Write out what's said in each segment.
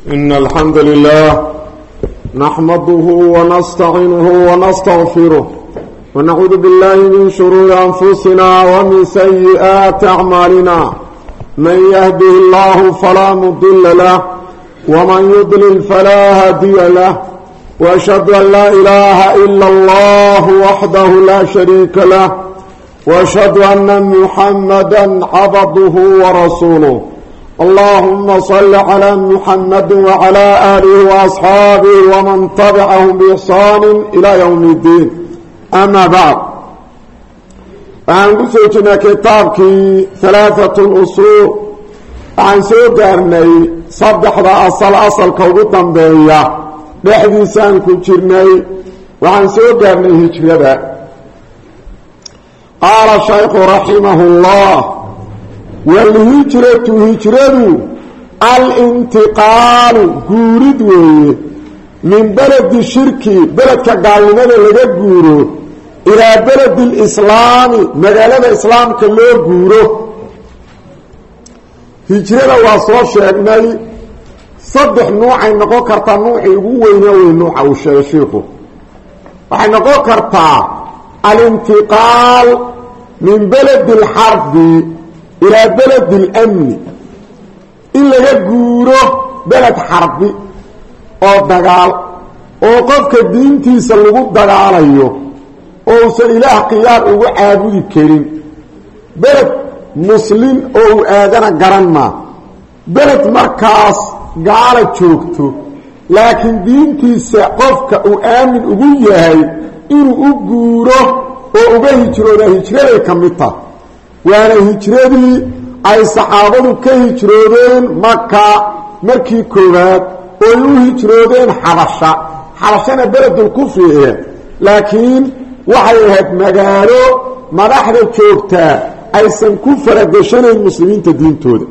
إن الحمد لله نحمده ونستعينه ونستغفره ونعوذ بالله من شرور أنفسنا ومن سيئات أعمالنا من يهده الله فلا مضل له ومن يضلل فلا هادي له وأشهد أن لا إله إلا الله وحده لا شريك له وأشهد أن محمدا عبده ورسوله اللهم صل على محمد وعلى آله وأصحابه ومن تبعهم بإحسان إلى يوم الدين أما بعد فأنقل سوچنا كتابك ثلاثة الأصول عن سوقرني صدح أصل كوبطا بيا بحديثان كجرني وعن سوقرني هجربا قال الشيخ رحمه الله والهجرة هجرة الانتقال قورد من بلد الشرك بلد كقال لماذا لغا قورو إلى بلد الإسلام مجالة الإسلام كله قورو هجرة وصوى شاكني صدح نوعي نقو كرتا نوعي وينوي نوع أو شيخه وحي نقو كرتا الانتقال من بلد الحرب إلى بلد الأمن إلا يقوله بلد حربي أو دقال أو قفك الدين تيسلقوا الدقال أيوه أو سإله قيار أو عابد الكريم بلد مسلم أو آذان قرنما بلد مركز قالت شوكته لكن دين تيسقفك أو آمن أبوياهي إنه أقوله أو بهجره هجره كمتا waana hijradii ay saxaabadu ka hijroodeen Makka markii koowaad oo u hijroodeen Xabashana beledul kufri laakiin waxay ahayd magaalo madaxda joogta aysan ku faragashaneyn muslimiinta diintooda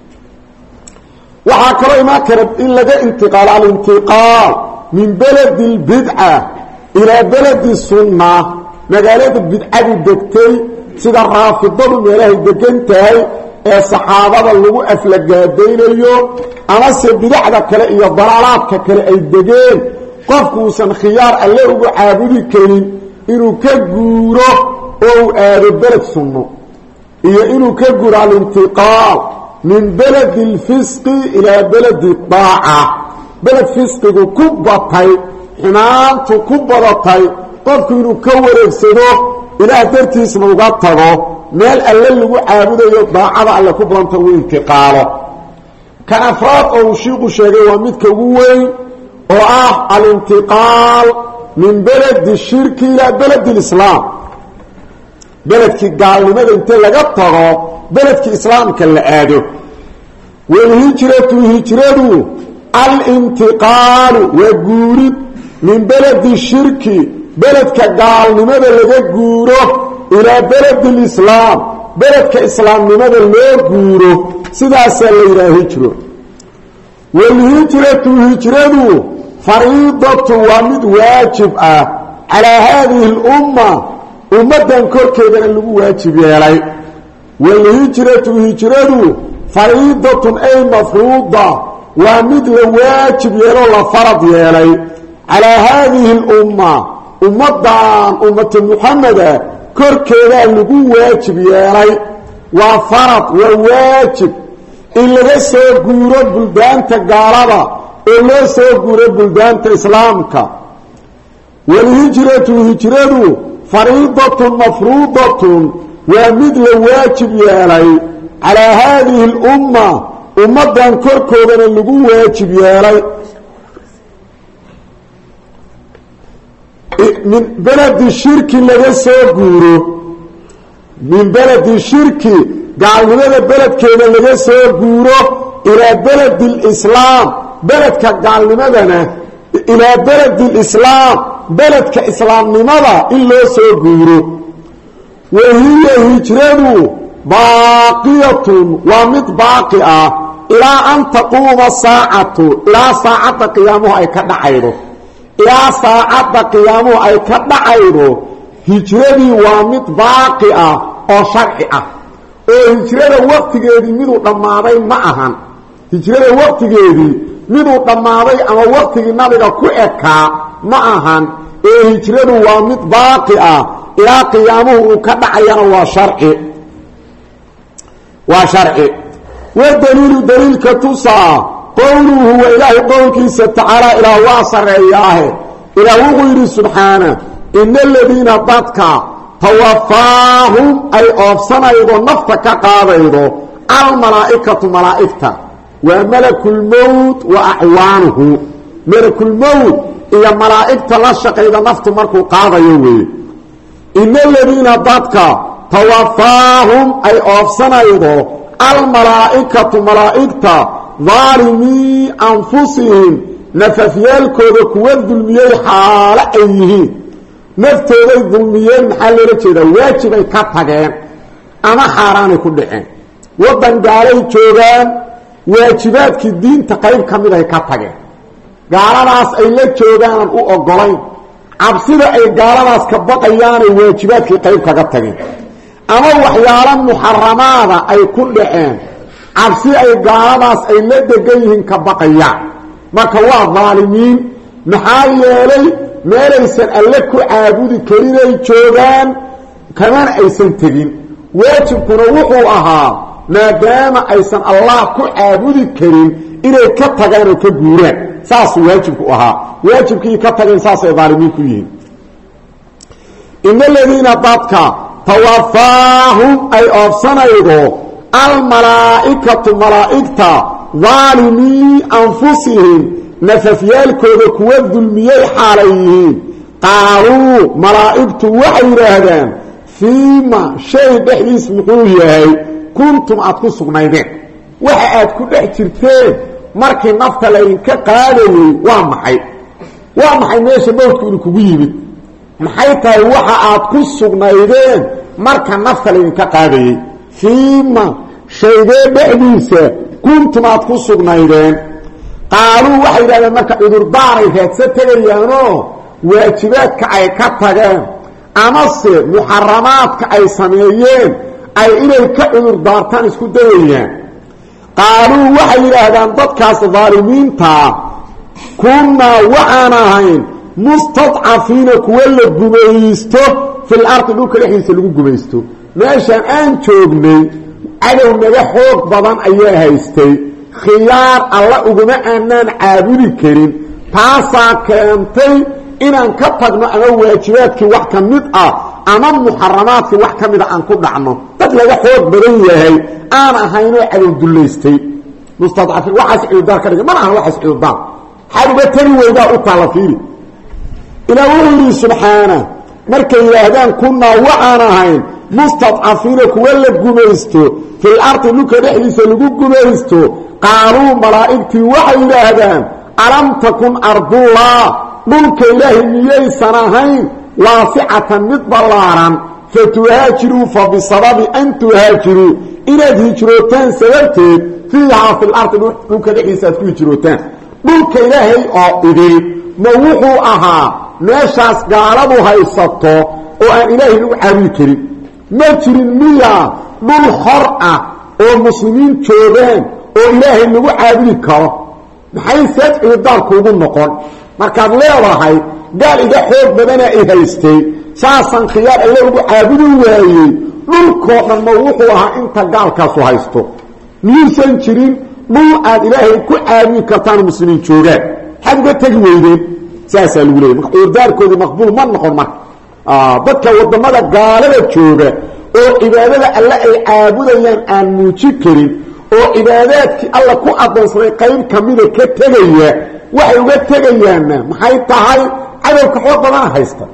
waxa kale ma karab in laga intiqaal min beledil bid'a ila beledis sunnah magaalada bid'adu degtay sida raafidadu meelahay degan tahay ee saxaabada lagu aflagaadeynayo ama se bidacda kale iyo dalaalaadka kale ay degeen qofkuusan khiyaar alle ugu caabudi karin inuu ka guuro oo aado beled sunno iyo inuu ka guuro al-intiqaal min beledi al-fisqi ila beledi al-daa'a beled fisqigu ku batay xumaantu ku badatay qofku inuu ka wareegsado إلى درتيس موقعته مال اللي عابده ضاعه على كبرته وانتقاله كان افراد او شيخ شيغي ومد كوين او الانتقال من بلد الشرك الى بلد الاسلام بلد كي قال لماذا انت لغا تغو بلد كي اسلام كلا ادو والهجره الانتقال وجورد من بلد الشرك بلد كقال لماذا لغا قوره إلى بلد الإسلام بلد كإسلام لماذا لغا قوره سيداسا ليرا هجره والهجرة فريضة ومد واجب على هذه الأمة أمدا كوركيدا اللي واجب يالي والهجرة فريضة أي مفروضة ومد واجب يالي فرض يالي على هذه الأمة ummadan ummatu Muhammad korkeeda lagu waajib yeelay waa farad waa waajib in laga soo guuro buldaanta gaalada oo loo soo guuro buldaanta islaamka wal hijratu fariidatun mafruudatun waa mid la waajib yeelay ala hadhihi al-umma ummadan korkeeda lagu waajib yeelay من بلد الشرك لغا سو غورو من بلد الشرك قال لنا بلد كده لغا سو غورو الى بلد الاسلام بلد قال لنا الى بلد الاسلام بلد كاسلام لماذا الا سو غورو وهي هجرته باقيه ومد باقيه الى ان تقوم الساعه لا ساعه قيامها اي كدحيرو إلى ساعة قيامه أي كدعيرو هجرتي وامد باقئة أو شرعية oo hijrada waqtigeedii miduu dhamaaday ma ahan hijrada waqtigeedii miduu dhammaaday ama waqtigii nabiga ku ekaa ma ahan ee hijradu waa mid baaqi ah ilaa qiyaamuhu uu ka dhacayana waa sharci wadaliilu daliilka tusaa qowluhu wa ilaahay qowlkiisa tacaala ilaah waa sarreeyaahe ilaah wuxuu yidhi subxaana ina aladiina dadka tawafaahum ay oofsanaydo nafta ka qaadaydo almalaa'ikatu malaa'igta waa malakulmowt wa acwaanuhu malakulmowt iyo malaa'igta la shaqayda naftu markuu qaadayo weeye ina aladiina dadka tawafaahum ay oofsanaydo almalaa'ikatu malaa'igta daalimii anfusihim nafafyaalkooda kuwa dulmiyey xaalo ay yihiin naftooday dulmiyeen maxaa loola jeedaa waajibay ka tageen ama xaaraanay ku dhaceen waddan gaalay joogaan waajibaadkii diinta qayb ka mid ay ka tageen gaaladaas ay la joogaanan u ogolayn cabsida ay gaaladaas ka baqayaanay waajibaadkii qayb kaga tageen ama waxyaalo muxaramaada ay ku dhaceen cabsi ay gaaladaas ay la degan yihiin ka baqayaan marka waa daalimiin maxaa yeelay meelaysan alle ku caabudi karinay joogaan kamana aysan tegin waajibkuna wuxuu ahaa maadaama aysan allah ku caabudi karin inay ka tagaan oo ka guuraan saasuu waajibku ahaa waajibkii ka tageen saasay daalimiin ku yihiin ina aladiina dadka tawafaahum ay oofsanaydo almalaa'ikatu malaa'igta daalimii anfusihim nafafyaalkooda kuwa dulmiyey xaalay yihiin qaaluu malaa'igtu waxay yidhaahdaan fiima shay dhexdiis muxuu yahay kuntum aad ku sugnaydeen waxa aad ku dhex jirteen markii nafta laydinka qaadayey waa maxay meesha mawdku idinkugu yimid maxay tahay waxa aad ku sugnaydeen marka nafta laydinka qaadayey fiima shaygee dhexdiisa kuntum aad ku sugnaydeen qaaluu waxay yidhahdeen marka cudurdaaray raadsa tegayaanoo waajibaadka ay ka tageen amase muxaramaadka ay sameeyeen ay inay ka cudur daartaan isku dayayaan qaaluu waxay yidhaahdaan dadkaas daalimiintaa kunnaa waxaan ahayn mustadcafiina kuwa la gumaysto fil ardi dhulka dhexdiisa lagu gumaysto meeshaan aan joognay cadow naga xoog badan ayaa haystay khiyaar alla uguma aanaan caabudi karin taasaa keentay inaan ka tagno ama waajibaadkii wax ka mid ah ama muxaramaadkii wax ka mida aan ku dhacno dad laga xoog badan yahay aan ahaynoo cadow dullaystay mustadcafiin waxaas ciudaar ka dhigay mana aha waxaas ciudaar xaad uga tegi weydaa u taalla fiiri ilaa wuxuu yidhi subxaana markay yidhaahdaan kunnaa waxaan ahayn mustadcafiina kuwa la gumaysto fil ardi dhulka dhexdiisa lagu gumaysto qaaluu malaa'igtii waxay yidhaahdaan alam takun ardullah dhulka ilaahay miyaysan ahayn waasicatan mid ballaaran fatuhaajiruu fa bisababi an tuhaajiruu inaad hijrootaan sababteed fiihaa fil ardi dhulka dhexdiisa aad ku hijrootaan dhulka ilaahay oo idin ma wuxuu ahaa meeshaas gaaladu haysato oo aan ilaahay lagu caabudi karin ma jirin miyaa dhul xor ah oo muslimiin joogaan oo ilaahay lagu caabudi karo maxay seed ciidaarkuugu noqon markaad leedahay gaal iga xoog badana i haystay saasaan khiyaar alle ugu caabudi waayey dhulkoo dhan ma wuxuu ahaa inta gaalkaasu haysto miyuusan jirin dhul aad ilaahay ku caabudi kartaan muslimiin joogaan maxaad uga tegi weydeen saasaa lagu leeyay marka ciidaarkoodii maqbuul ma noqon marka dadka wadamada gaalada jooga oo cibaadada alle ay caabudayaan aan muuji karin oo cibaadaadkii alla ku adoonsaday qayb kamida ka tegaya waxay uga tegayaanna maxay tahay cadowka xoog badana haysta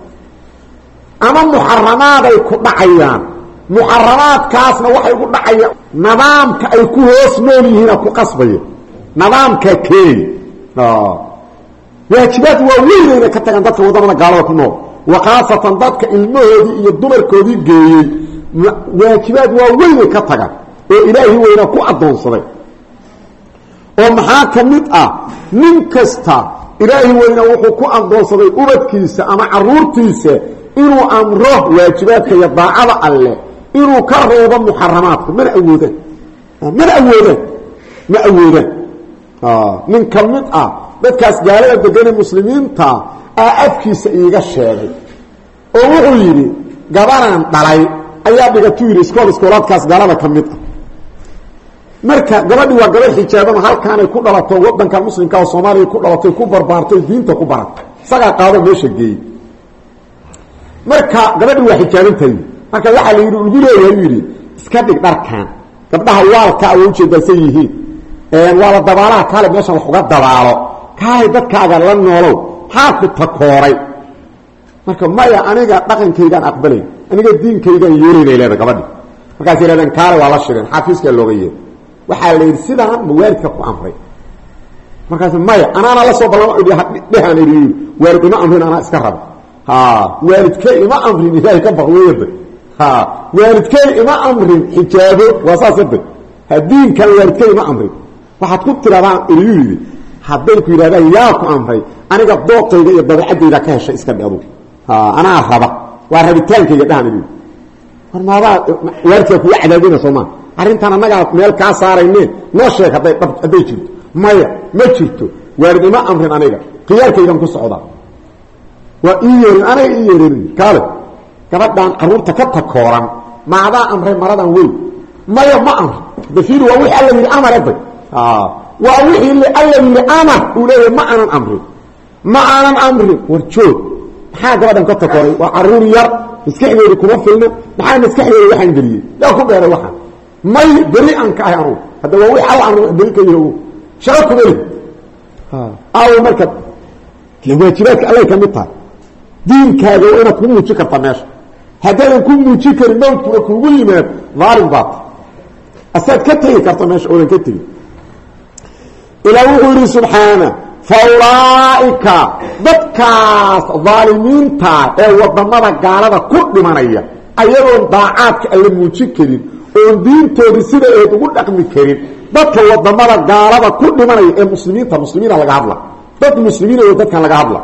ama muxaramaaday ku dhacayaan muxaramaadkaasna waxay ku dhacayaan nidaamka ay ku hoos nool yihiina ku qasbaya nidaamka keey waajibaad waa weynayna ka tagaan dadka wadamada gaalada ku nool waqaasatan dadka ilmahoodii iyo dumarkoodii geeyey waajibaad waa weynay ka tagaan oo ilaahi weyna ku adoonsaday oo maxaa ka mid ah nin kasta ilaahi weyna wuxuu ku adoonsaday ubadkiisa ama caruurtiisa inuu amro waajibaadka iyo daacada alle inuu ka reebo muxaramaadka mana awoodaan nin kamid dadkaas gaalada degan muslimiinta afkiisa iiga sheegay oo wuxuu yiri gabaraan dhalay ayaa dhigatu yiri iskoolaadkaas gaalada kamid marka gabadhi waa gabar xijaaban halkaan ay ku dhalato wadanka muslimka oo Soomaaliya ku dhalatay ku barbaartay diinta ku baratay saga qaado meesha geey marka gabadhi waa xijaabantay marka waxa la yiri ugu leeyahay yiri iska dhig dharkan gabdhaha waalka ay u jeedaysan yihiin waa la dabaalaha kale meesha wax uga dabaalo kaay dadkaaga la noolow haa ku takooray marka maya aniga dhaqankaygan aqbalay aniga diinkaygan yeelinay leedahay gabadhi markaas yiraahdeen kaale waa la shireen xafiiska looga yeeray waxa la yiri sidaan muwaalidka ku amray markaas maya ana la soo ballan dhahan yiri waalidna amrin ana iska rab waalidkay ima amrin ilaahay ka baqweeyay waalidkay ima amrin xijaabo wasaasad hadiinka waalidkay ima amrin waxaad ku tiraadaan yiri haday ku yiraahdaan yaa ku amray aniga doqtayga iyo dabeecadayda ka heshay iska dhado ana raba waa rabitaankayga dhahan yiri warmaaba waalidka ku cadaadina Soomaa arintan anaga meel ka saarayneen noo sheeg haday jirto maya ma jirto waalid ima amrin aniga qiyaarkaygan ku socda waa iyeerin aniga iyeerin kale gabadhan caruurta ka takooran maada amray maradan weyn maya ma amr dafiir waa wixii alla yiri amar abay waa wixii alla yiri amar uu leeyahay ma aanan amri warjoog maxaa gabadhan ka takooray waa caruur yar maskaxdeedu kuma filna maxaa maskaxdeedu waxaan geliyay yaa ku beeray waxa may bari aan ka ahayn hada waa wixii alla amray bari ka yahay shaqo ku bari marka waajibaadka alla ka mid tahay diinkaaga inaad ku muuji karta meesha haddaadan ku muuji karin mawdkuna kuugu yimaad dhaalim baad asaad ka tegi karta meesha oodan ka tegi ilaa wuxuu yidhi subxaana fa ulaaika dadkaas dhaalimiinta ee wadamada gaalada ku dhimanaya ayadoon daacaadka alla muuji karin oon diintoodii sida eed ugu dhaqmi karin dadka wadamada gaalada ku dhimanaya ee muslimiina laga hadla dad muslimiin oo dadkan laga hadla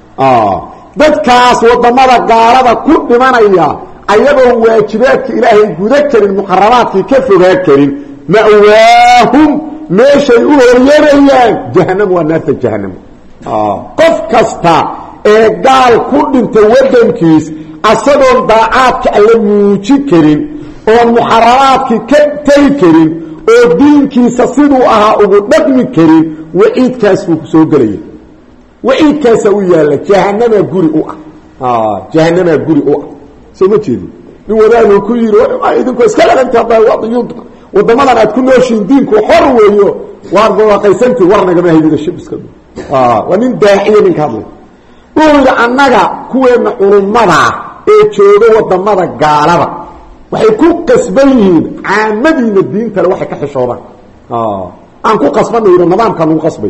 dadkaas wadamada gaalada ku dhimanaya ayadoo waajibaadka ilaahay guda karin muqarramaadkii ka fogaa karin ma'waahum meeshay u horyanayaan jahannam waa naarta jahannam qof kasta ee gaal ku dhinta wadankiis asagoon daacaadka alla muuji karin oo muxaramaadkii ka tegi karin oo diinkiisa siduu ahaa ugu dhaqmi karin waciidkaas buu ku soo gelaya waciidkaasa u yaalla jahannama guri u jahannama guri u soo ma jeedi nin wadaanu ku yiri idinku iska laganta wadiyuunta wadamadan aad ku nooshiin diinku xor weeyo waar waaqaysantii warnaga ma hayda shibiska waa nin daaciye nin ka hadlay oo annaga kuweena culumada ee jooga wadamada gaalada waxay ku qasban yihiin caamadiina diinta waxay ka xishoodaan aan ku qasbanayno nidaamka lagu qasbay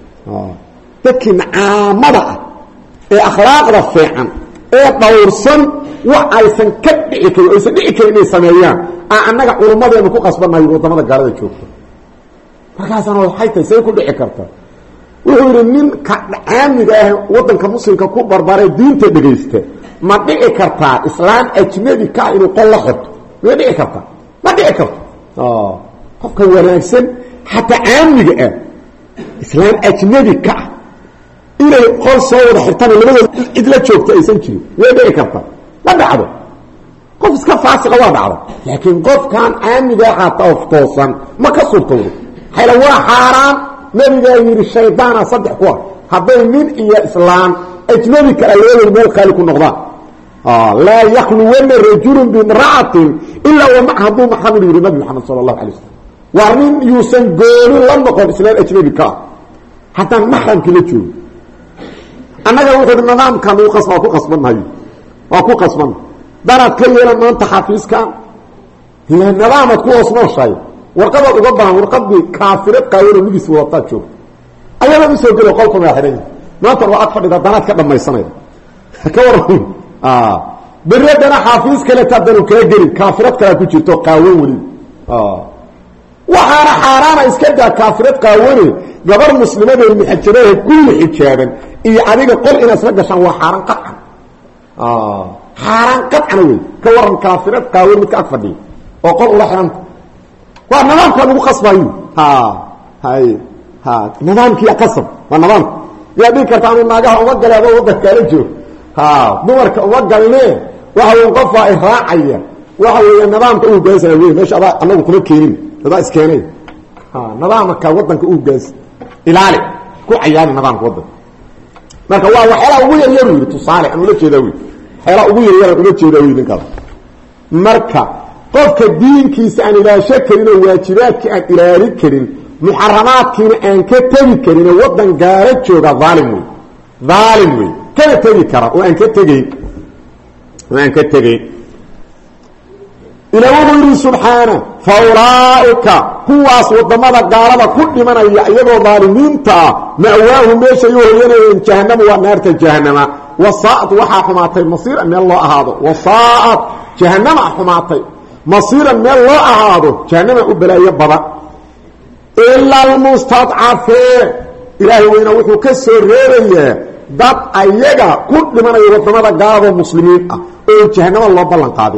dadkii caamada ee akhlaaqda fiican ee dhowrsan wax aysan ka dhici karin aysan dhici karin inay sameeyaan annaga culummadeena ku qasbanayo wadamada gaalada joogta markaasana waxay tahay say ku dhici karta wuxuu yidhi nin ka caamiga ah wadanka muslimka ku barbaray diinta dhegaysta ma dhici kartaa islaan ajnabi ka inuu qol la xirto ma dhici kartaa ma dhici karto qofka wanaagsan xataa caamiga ah islaan ajnabi ka inay qol soo wada xirtaan labadooda cid la joogta aysan jirin way dhici karta ma dhacdo qof iska faasiqa waa dhacdo laakiin qofkan caamiga xataa oftoosan ma ka suurtowdo xayla waa xaaraan nabigaa yidhi shaydaana saddex ku ah hadday nin iyo islaam ajnabi kala labadooda meel qaali ku noqdaan laa yakhluwanna rajulun bimra'atin ilaa wa maca hadduu maxamed yidhi nabi maxamed sala allahu alay wasalam waa nin yuusan goonin la noqon islaan ajnabi ka ah haddaan maxramkii la joogo annaga wuxuu nidaamkan uu qasbaa ku qasbanayo waa ku qasban daraad ka yeelan maanta xafiiskan ila nidaamad ku hoos nooshay warqadaad uga baahan warqadii kaafirad qaawada midis wadataa joog ayada u soo gelo qolka ma xiran maanta waa ag fadhida danaad ka dhamaysanay ka waran biradana xafiis kale taadanu ka gelin kaafirad kala ku jirto qaawan wali waxaana xaaraana iska daa kaafirad qaawani gabar muslimada muxajirada kulli xijaaban iyo adiga qol inaad isla gashaan waa xaaraan qadcan xaaraan qadcan wey ka waran kaafirad qaawan mid ka ag fadhiya oo qol ula xiranta waa nidaamka lagu qasbayo hay nidaamkii qasab waa nidaamka yaa dhigi karta anu naagaha uma gale adoo waddankaala joog dumarka uma galnee waxa weya qofaa ay raacaya waxa weeya nidaamka u hogaansana wey meesha adaa anagu kuma keenin adaa iskeenay nidaamka waddanka u hogaansa ilaali ku cayaani nidaamka waddanka marka waa waxyaalaha ugu yaryar yidhi tusaale aan ula jeedaa wey waxyaalaha ugu yaryar ula jeedaa wey ninkaas marka qofka diinkiisa aan ilaasho karin oo waajibaadkii aan ilaalin karin muxaramaadkiina aan ka tegi karin oo waddan gaala jooga dhaalim wey kana tegi kara oo aan ka tegayn ila wuxuu yidhi subxaana fa ulaaika kuwaas wadamada gaalada ku dhimanaya iyagoo dhaalimiinta ah ma'waahu meeshay u hoyanayeen jahanama waa naarta jahanama wasaa'ad waxaa xumaatay masiiran meel loo ahaado wasaa'ad jahanama xumaatay masiiran meel loo ahaado jahanama u balaayo badan ila almustadcafiin ilaahay weyna wuxuu ka soo reebayaa dad ayaga ku dhimanaya wadamada gaalada muslimiin ah oo jahanama loo ballan qaaday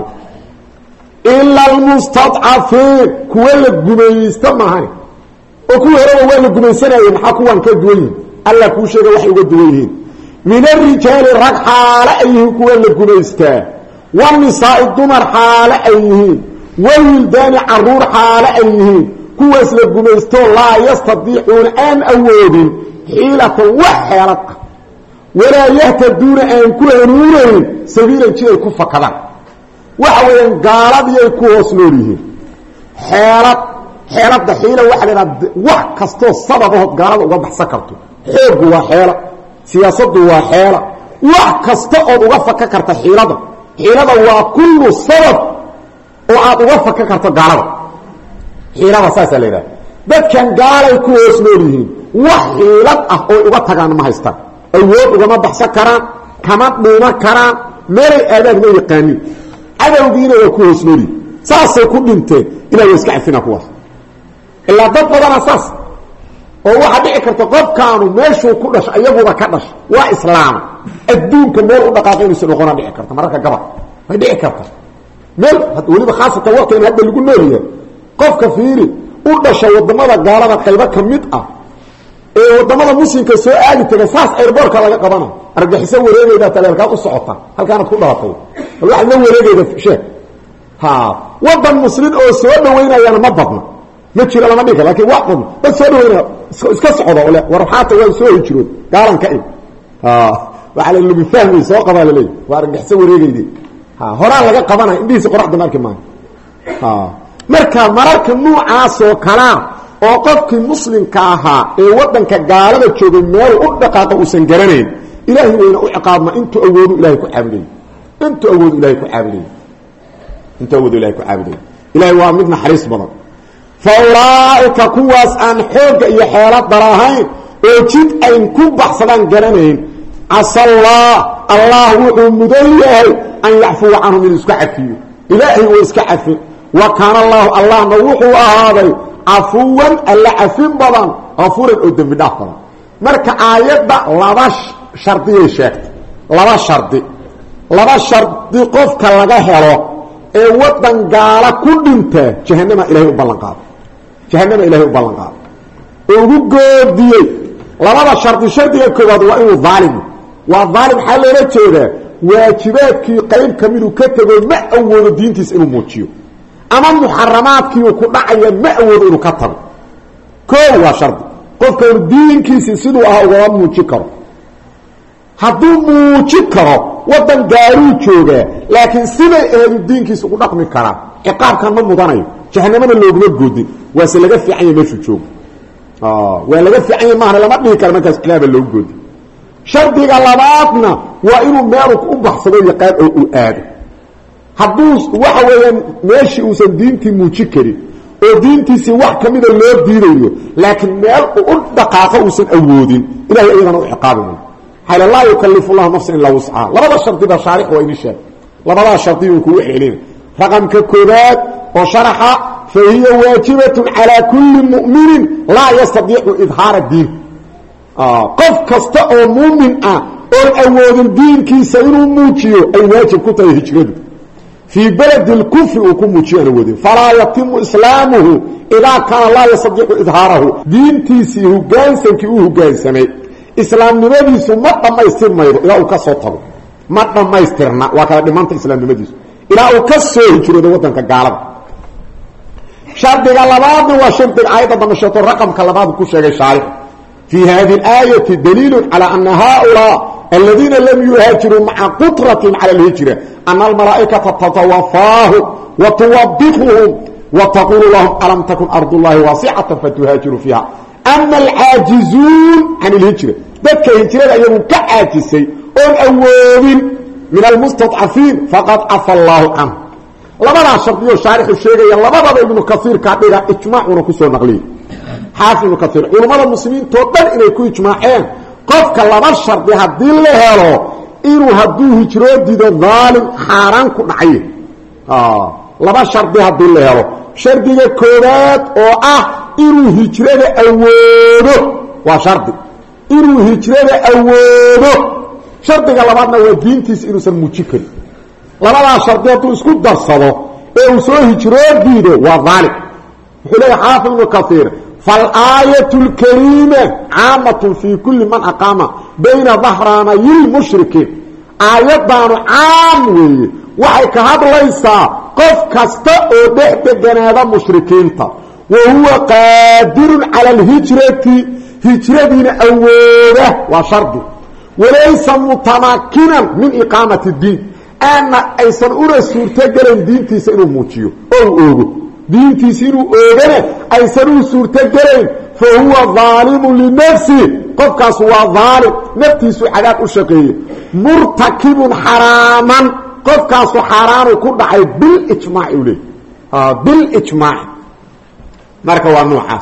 ila almustadcafiin kuwa la gumaysta maahane oo kuwa horeba waa la gumaysanayay maxaa kuwan ka duwan yihiin alla kuu sheega waxay uga duwan yihiin min arijaali rag xaale ay yihiin kuwa la gumaystaa wanisaai dumar xaale ay yihiin wawildaani caruur xaale ay yihiin kuwaas la gumaysto laa yastadiicuuna aan awoodin xiilatan wax xeelad ah walaa yahtaduuna aan ku hanuunayn sabiilan jiday ku fakadaan waxa weeyaan gaaladiyay ku hoos nool yihiin xeelada xiila waxa la yidhaha wax kastoo sababahood gaalada uga baxsan karto xooggu waa xeela siyaasaddu waa xeela wax kasta ood uga faka karta xiilada waa kullu sabab oo aad uga faka karto gaalada xiilada saasaa la yidhaha dadkan gaalay ku hoos nool yihiin wax xiilad ah oo uga tagaan ma haystaan awood ugama baxsan karaan kama dhuuma karaan meelay aadaad ma yaqaanin cadowgiina waa ku hoos nool yihin saasay ku dhinteen ilahi waa iska cafina kuwaas ilaa dad badana saas oo waxaa dhici karta qofkaanu meeshuu ku dhasha iyaguba ka dhasha waa islaama adduunka meel u dhaqaaqa inuusan noqona dhici karta mararka gabal way dhici karta meel weliba khaasatan waqtigan hadda lagu noolyahay qofka fiiri u dhasha wadamada gaalada qaybo ka mid ah ee wadamada muslimka soo aadi taga saas airboortka laga qabana argaxiso wareegayda taleelkaad u socota halkaanad ku dhalatay bal waxaad la wareegayda sheeg wadan muslim oo soo dhawaynayana ma badna ma jiro lama dhika laakiin wax badna dad soo dhawaynaya iska socda ole warxaata waan soo hijrood gaalan ka ib waxaa la lagu fahmay soo qabaa laleeyahy waa argaxiso wareegayde horaan laga qabanaya indhihiisa qoraxda marki maayo marka mararka nuucaasoo kalaa oo qofkii muslimka ahaa ee wadanka gaalada joogay meel u dhaqaaqa uusan garanayn ilaahay weyna u ciqaabma intuu awoodu ilahay ku caabuday ilahay waa mid naxariis badan fa ulaaika kuwaas aan xoogga iyo xeelada lahayn oo jid ayn ku baxsadaan garanayn casa allah wuxuu mudan yahay an yacfuwa canhum inuu iska cafiyo ilaahay waa iska cafin wa kaana allahu allahna wuxuu ahaaday cafuwan alla cafin badan afuuran oo dembi dhaaf badan marka aayadda laba shardiyay sheegtay laba shardi qofka laga helo ee wadan gaala ku dhinta jahanama ilahay u ballan qaado oo ugu goodiyey labada shardiga koowaad waa inuu dhaalim waa dhaalim waxaa loola jeedaa waajibaadkii qayb kamiduu ka tego ma awoodo diintiisa inuu muujiyo ama muxaramaadkiiu ku dhacaya ma awoodo inuu ka tago koow waa shardi qofkanu diinkiisii siduu ahaa ugama muujin karo hadduu muujin karo wadan gaaluu joogaa laakiin siday aheedu diinkiisa ugu dhaqmi karaa ciqaabkan ma mudanayo jahanamana looguma goodin waase laga fiican yahy meeshuu joogo waa laga fiican yahy maahna lama dhihi karo markaas ilaaba loogu goodi shardiga labaadna waa inuu meelu u baxsado yaqaan oo uu aado hadduu waxa weeyaan meeshii uusan diintii muujin karin oo diintiisii wax kamida loo diidayo laakiin meel u dhaqaaqo uusan awoodin ilahay iyadana u ciqaabi maayo xayla laa yukalifu llahu nafsan ilaa wuscaha labada shardiba shaarix waa idin sheeg labadaa shardiyun kugu celina raqamka koobaad oo sharaxa fa hiya waajibatun calaa kulli mu'minin laa yastadiicu idhaara diin qof kasta oo muumin ah oon awoodin diinkiisa inuu muujiyo ay waajib ku tahay hijradu fii beledi lkufri uu ku muujiyo aana wadin falaa yatimu islaamuhu idaa kaana laa yastadiicu idhaarahu diintiisii hogaansankii uu hogaansamay islaamnimadiisu ma dhammaystirmaydo ilaa uu ka soo tago ma dhammaystirna waa kala dhimanta islaamnimadiisu ilaa uu ka soo hijroodo wadanka gaalada shardiga labaadna waa shardiga aayadda damashato raqamka labaad ku sheegay shaarix fii hadihi اlaayati daliilu calى ana haؤulaa aladiina lam yuhaajiruu maca qudratihim cala اlhijra ana almalaa'ikata tatawafaahu wa tuwabikuhum wa taqulu lahum alam takun ard اllahi waasicata fatuhaajiruu fiiha ama alcaajizuun can اlhijra dadka hijrada iyagu ka caajisay oon awoodin min almustadcafiin faqad cafa allaahu canhu labadaa shardiyo shaarixu sheegaya labadaba ibnu kaiir kaa dhiga ijmaacuna kusoo naqliyey xaafid ibnu kaiir culummada muslimiintoo dhan inay ku ijmaaceen qofka laba shardi haddii la helo inuu hadduu hijroo dido daalim xaaraan ku dhacay laba shardi haddii la helo shardiga koowaad oo ah inuu hijrada awoodo waa shardi inuu hijrada awoodo shardiga labaadna waa diintiisa inuusan muuji karin labadaa shardi hadduu isku darsado ee uu soo hijroo diido waa daalim wuxuu leeyahy xaafid ibnu kaiir faalaayat اlkariima caamatun fii kuli man aqaama bayna dahraanayi lmushrikiin aayaddaanu caam weeye waxay ka hadlaysaa qof kasta oo dhex deganaada mushrikiinta wa huwa qaadirun cala alhijrati hijradiina awooda waa shardi walaysa mutamakinan min iqaamati اdiin aana aysan una suurtogelayn diintiisa inuu muujiyo oo u oogo diintiisa inuu oogana aysan u suurtogelayn fa huwa daalimu linafsi qofkaas waa daalim naftiisu cadaab u shaqeeye murtakibun xaraaman qofkaasu xaaraanu ku dhacay bilijmaaci u leey bilijmaaci marka waa noocaas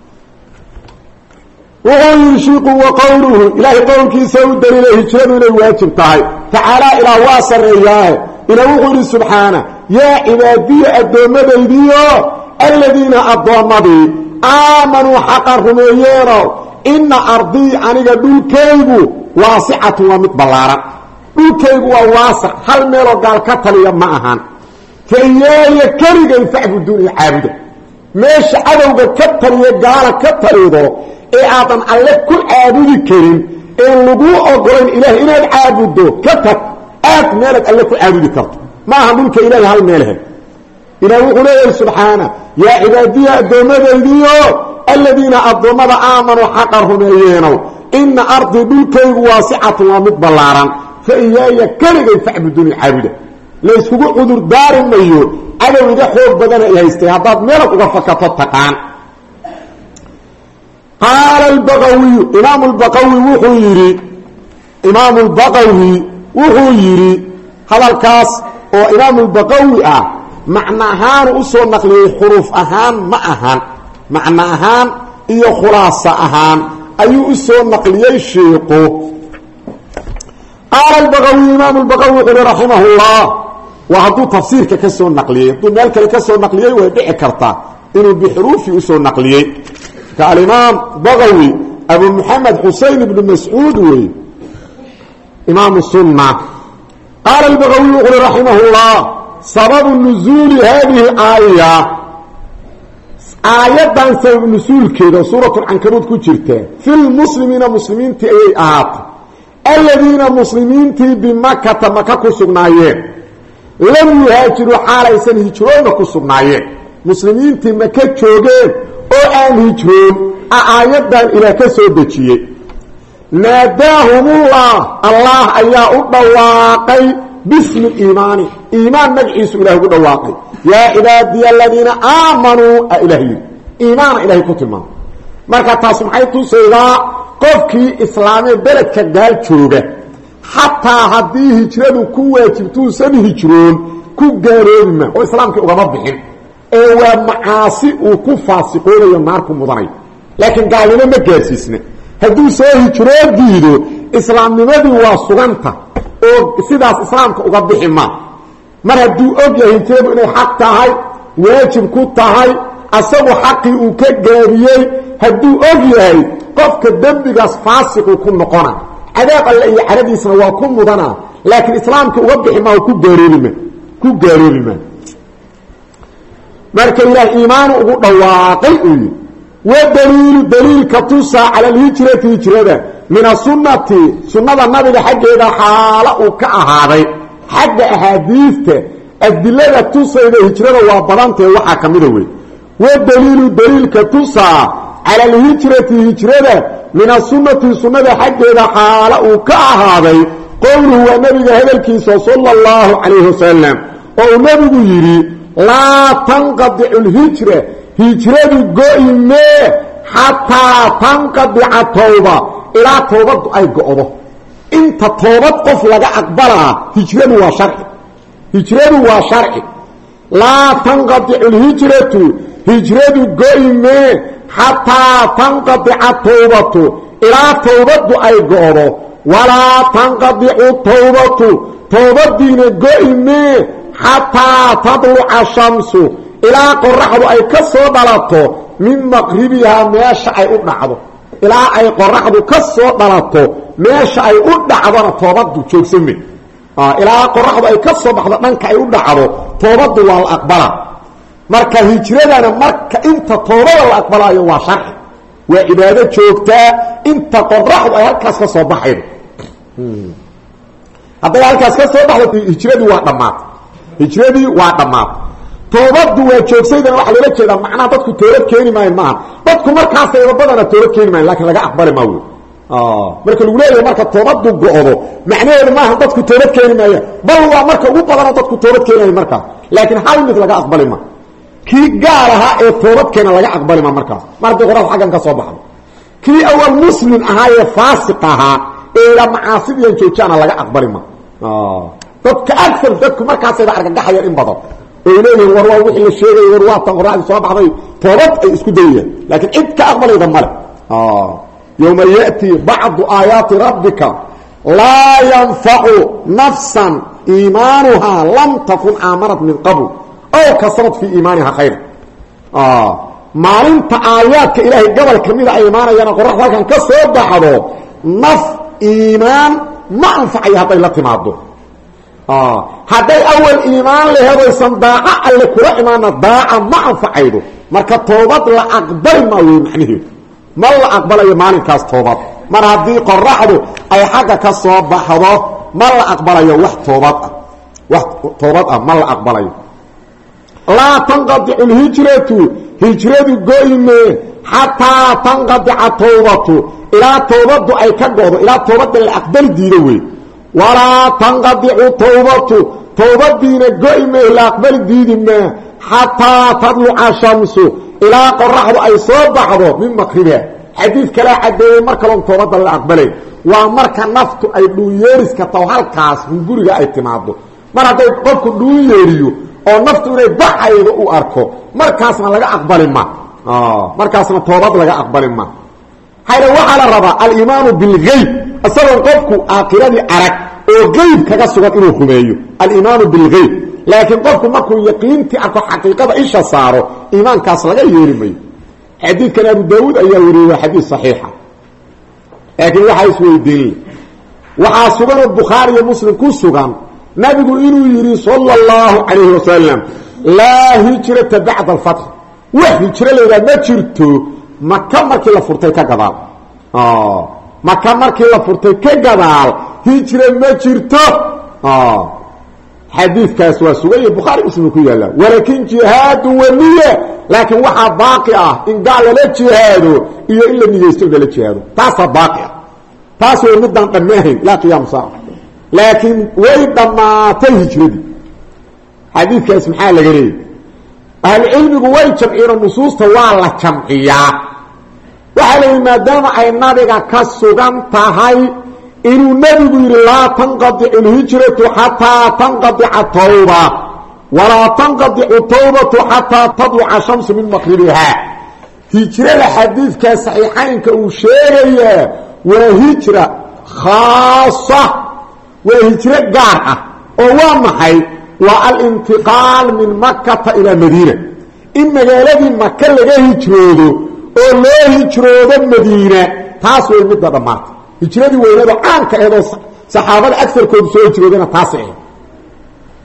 wuxuu yidhi shiiku wa qowluhu ilaahay qowlkiisa u daliilay hijradu inay waajib tahay tacaalaa ilaa waa sarreeyaahe ila wuxuu yidhi subxaana yaa cibaadiya addoommadaydiio aladiina addoommadii aamanuu xaqa rumeeyeeno inna ardii aniga dhulkaygu waasicatun waa mid ballaaran dhulkaygu waa waasac hal meeloo gaal ka taliya ma ahan fa iyaaya keligay facbuduun i caabuda meesha cadowga ka taliya gaala ka talido ee aadan alle ku caabudi karin ee laguu ogolayn ilaah inaad caabuddo ka tag aad meelaad alle ku caabudi karto ma aha dhulka ilaahay hal meelhe ilaah wuxuu leeyahay subxaana yaa cibaadiya addoommadaydiio aladiina addoommada aamanuu xaqa rumeeyeenow inna ardii dhulkaygu waasicatun waa mid ballaaran fa iyaaya keligay facbuduuni caabuda layskugu cudur daari mayo cadow iga xoog badana ay haystay haddaad meelad uga fakato taqaan qaala albaqawiyu imaamu lbaqawi wuxuu yidhi hadalkaas oo imaamu lbaqawi ah macno ahaanu u soo naqliyey xuruuf ahaan ma ahan macno ahaan iyo khulaasa ahaan ayuu u soo naqliyey sheeqo qaala albaqawiyu imaamu lbaqawi wuxuu yihi raximah llah waa hadduu tafsiirka ka soo naqliyey hadduu meel kale ka soo naqliyey way dhici kartaa inuu bixuruufi usoo naqliyey ka alimaam bagawi abu muxamed xusein ibnu mascuud wey imaamu sunna qaala albagawi wuxu uhi raximah llah sababu nuzuuli haadihi aaya aayaddan sabab nusuulkeeda suuratulcankabuud ku jirta fi lmuslimiina muslimiintii ayay ahaatay aladiina muslimiintii bimakata maka ku sugnaayeen lam yuhaajiruu xaalaysan hijroonna ku sugnaayeen muslimiintii maka joogeen oo aan hijroon aayaddan ilaah ka soo dejiyey naadaahumullah allah ayaa u dhawaaqay bismi iimaani iimaan magaciisu ilaah ugu dhawaaqay yaa cibaadiya aladiina aamanuu a ilaah yidhi iimaana ilahay ku tilmaamay marka taas maxay tusaydaa qofkii islaamee beledka gaal jooga xataa haddii hijradu ku waajibtuusan hijroon ku gaaloobi ma oo islaamkii ugama bixin ee waa macaasi uu ku faasiqoonayo naarku mudanayo laakiin gaalnimo ma gaarsiisna hadduu soo hijroo diido islaamnimadii waa suganta oo sidaas islaamka uga bixi ma mar hadduu og yahay hijradu inay xaq tahay waajib ku tahay asagu xaqii uu ka gaabiyey hadduu og yahay qofka dembigaas faasiquu ku noqona cadaab alle iyo caradiisna waa ku mudana laakiin islaamkii uga bixi ma ku gaaroobi ma ku gaaloobi maa marka ilaah iimaan ugu dhawaaqay uu yidhi wadaliilu daliilka tusaa cala alhijrati hijrada min asunati sunnada nabiga xaggeeda xaalo uu ka ahaaday xagga axaadiista adilada tusayda hijrada waa badantae waxaa ka mida wey wadaliilu daliilka tusaa cala alhijrati hijrada min asunati sunnada xaggeeda xaalo uu ka ahaaday qowluhu waa nabiga hadalkiisa sala allahu calayhi wasalam oo uu nabigu yidhi laa tanqadicu lhijra hijradu go-i mee xataa tanqadica tawba ilaa toobaddu ay go-do inta toobad qof laga aqbalaa hijradu waa sharci hijradu waa sharci laa tanqadicu lhijratu hijradu go-i mee xataa tanqadica tawbatu ilaa towbaddu ay go-do walaa tanqadicu tawbatu towbadiina go-i mee xataa tadluca shamsu ilaa qoraxdu ay ka soo dhalato min maqribihaa meesha ay u dhacdo ilaa ay qoraxdu ka soo dhalato meesha ay u dhacdona toobaddu joogsame ilaa qoraxdu ay ka soo baxdo dhanka ay u dhacdo toobaddu waa la aqbala marka hijradana marka inta toobada la aqbalaayo waa sharci waa cibaado joogtaa inta qoraxdu ay halkaas ka soo baxaydo hadday halkaas ka soo baxdo hijradii waa dhammaatay hijradii waa dhammaatay toobaddu waa joogsaydana waxaa loola jeedaa macnaha dadku toobad keeni maayo maaha dadku markaasayba badana toobad keeni maayo lakin laga aqbali maa wey marka lagu leeyahay marka toobaddu go-do macnaheedu maaha dadku toobad keeni maaya bal waa marka ugu badana dadku toobad keenayo markaas laakiin hal mid laga aqbali ma kii gaal ahaa ee toobad keena laga aqbali ma markaas mar haddii qorax xaggan ka soo baxdo kii awal muslim ahaa ee faasiq ahaa ee ila macaasidiyan joojaana laga aqbali ma dadka agar dadku markaasayba argagaxayaan in badan oy leeyihin war waa wixii la sheegay war waa tan qoraxdii soo baxday toobad ay isku dayayaan laakiin cid ka aqbalayda male yowma ya'ti bacdu aayaati rabbika laa yanfacu nafsan iimaanuhaa lam takun aamanat min qabl ow kasabat fii iimaaniha khayra maalinta aayaadka ilaahay gobol ka mida ay imaanayaan qoraxda halkan ka soo baxdo naf iimaan ma anfacayo hadday la timaado hadday awal iimaan laheedaysan daaco alle kula imaana daaca ma anfacaydo marka toobad la aqbali maa wey macnaheedu ma la aqbalayo maalinkaas toobad mar haddii qoraxdu ay xagga ka soo baxdo ma la aqbalayo wax toobad ah ma la aqbalayo laa tanqadicu lhijratu hijradu go-ime xataa tanqadica tawbatu ilaa towbaddu ay ka go-do ilaa toobadda la aqbali diido wey walaa tanqadicu tawbatu towbadiina go-ime la aqbali diidime xataa tadluca shamsu ilaa qoraxdu ay soo baxdo min maqribiha xadiid kalea cadeeyey mar kaloon toobadda la aqbalay waa marka naftu ay dhuun yeeriska taho halkaas hunguriga ay timaado mar hadday qofku dhuun yeeriyo oo naftu inay baxaydo u arko markaasna laga aqbali ma markaasna toobad laga aqbali ma hayda waxaa la rabaa aliimaanu bilgeyb isagoon qofku aakiradii arag oo geyb kaga sugan inuu rumeeyo aliimaanu bilgeyb laakiin qofku markuu yaqiintii arko xaqiiqada isha saaro iimaankaas laga yeeli mayo xadiidkan abu daawuud ayaa wariyey waa xadiid saxiixa laakiin waxaa isweydiinle waxaa suganoo bukhaari iyo muslim ku sugan nabigu inuu yidhi sala allahu calayhi wasalam laa hijrata bacda alfatx wax hijro laydhaha ma jirto maka markii la furtay ka gadaal maka markii la furtay ka gadaal hijra ma jirto xadiidkaas waa suganya bukhaari muslim ku yaalla walakin jihaadu waniya laakiin waxaa baaqi ah in gaal lala jihaado iyo in la niyeysto in lala jihaado taasaa baaqi ah taas way midaan dhamaahayn ilaa qiyaam saaca laakiin way dhammaatay hijradii xadiidkaas maxaa laga leeyay ahlucilmigu way jamciyeen nusuusta waa la jamciyaa waxaa la yidhi maadaama ay nabiga ka sugan tahay inuu nebigu yidhi laa tanqadicu lhijratu xataa tanqadica tawba walaa tanqadicu tawbatu xataa tadluca shamsu min maqribiha hijrada xadiidkaa saxiixaynka uu sheegayaa waa hijra khaasa waa hijro gaar ah oo waa maxay waa alintiqaal min makata ilaa madiina in magaaladii maka laga hijroodo oo loo hijroodo madiina taas way midda dhammaatay hijradii weynado caanka eedoo saxaabada agarkoodu soo hijroodana taas ahayd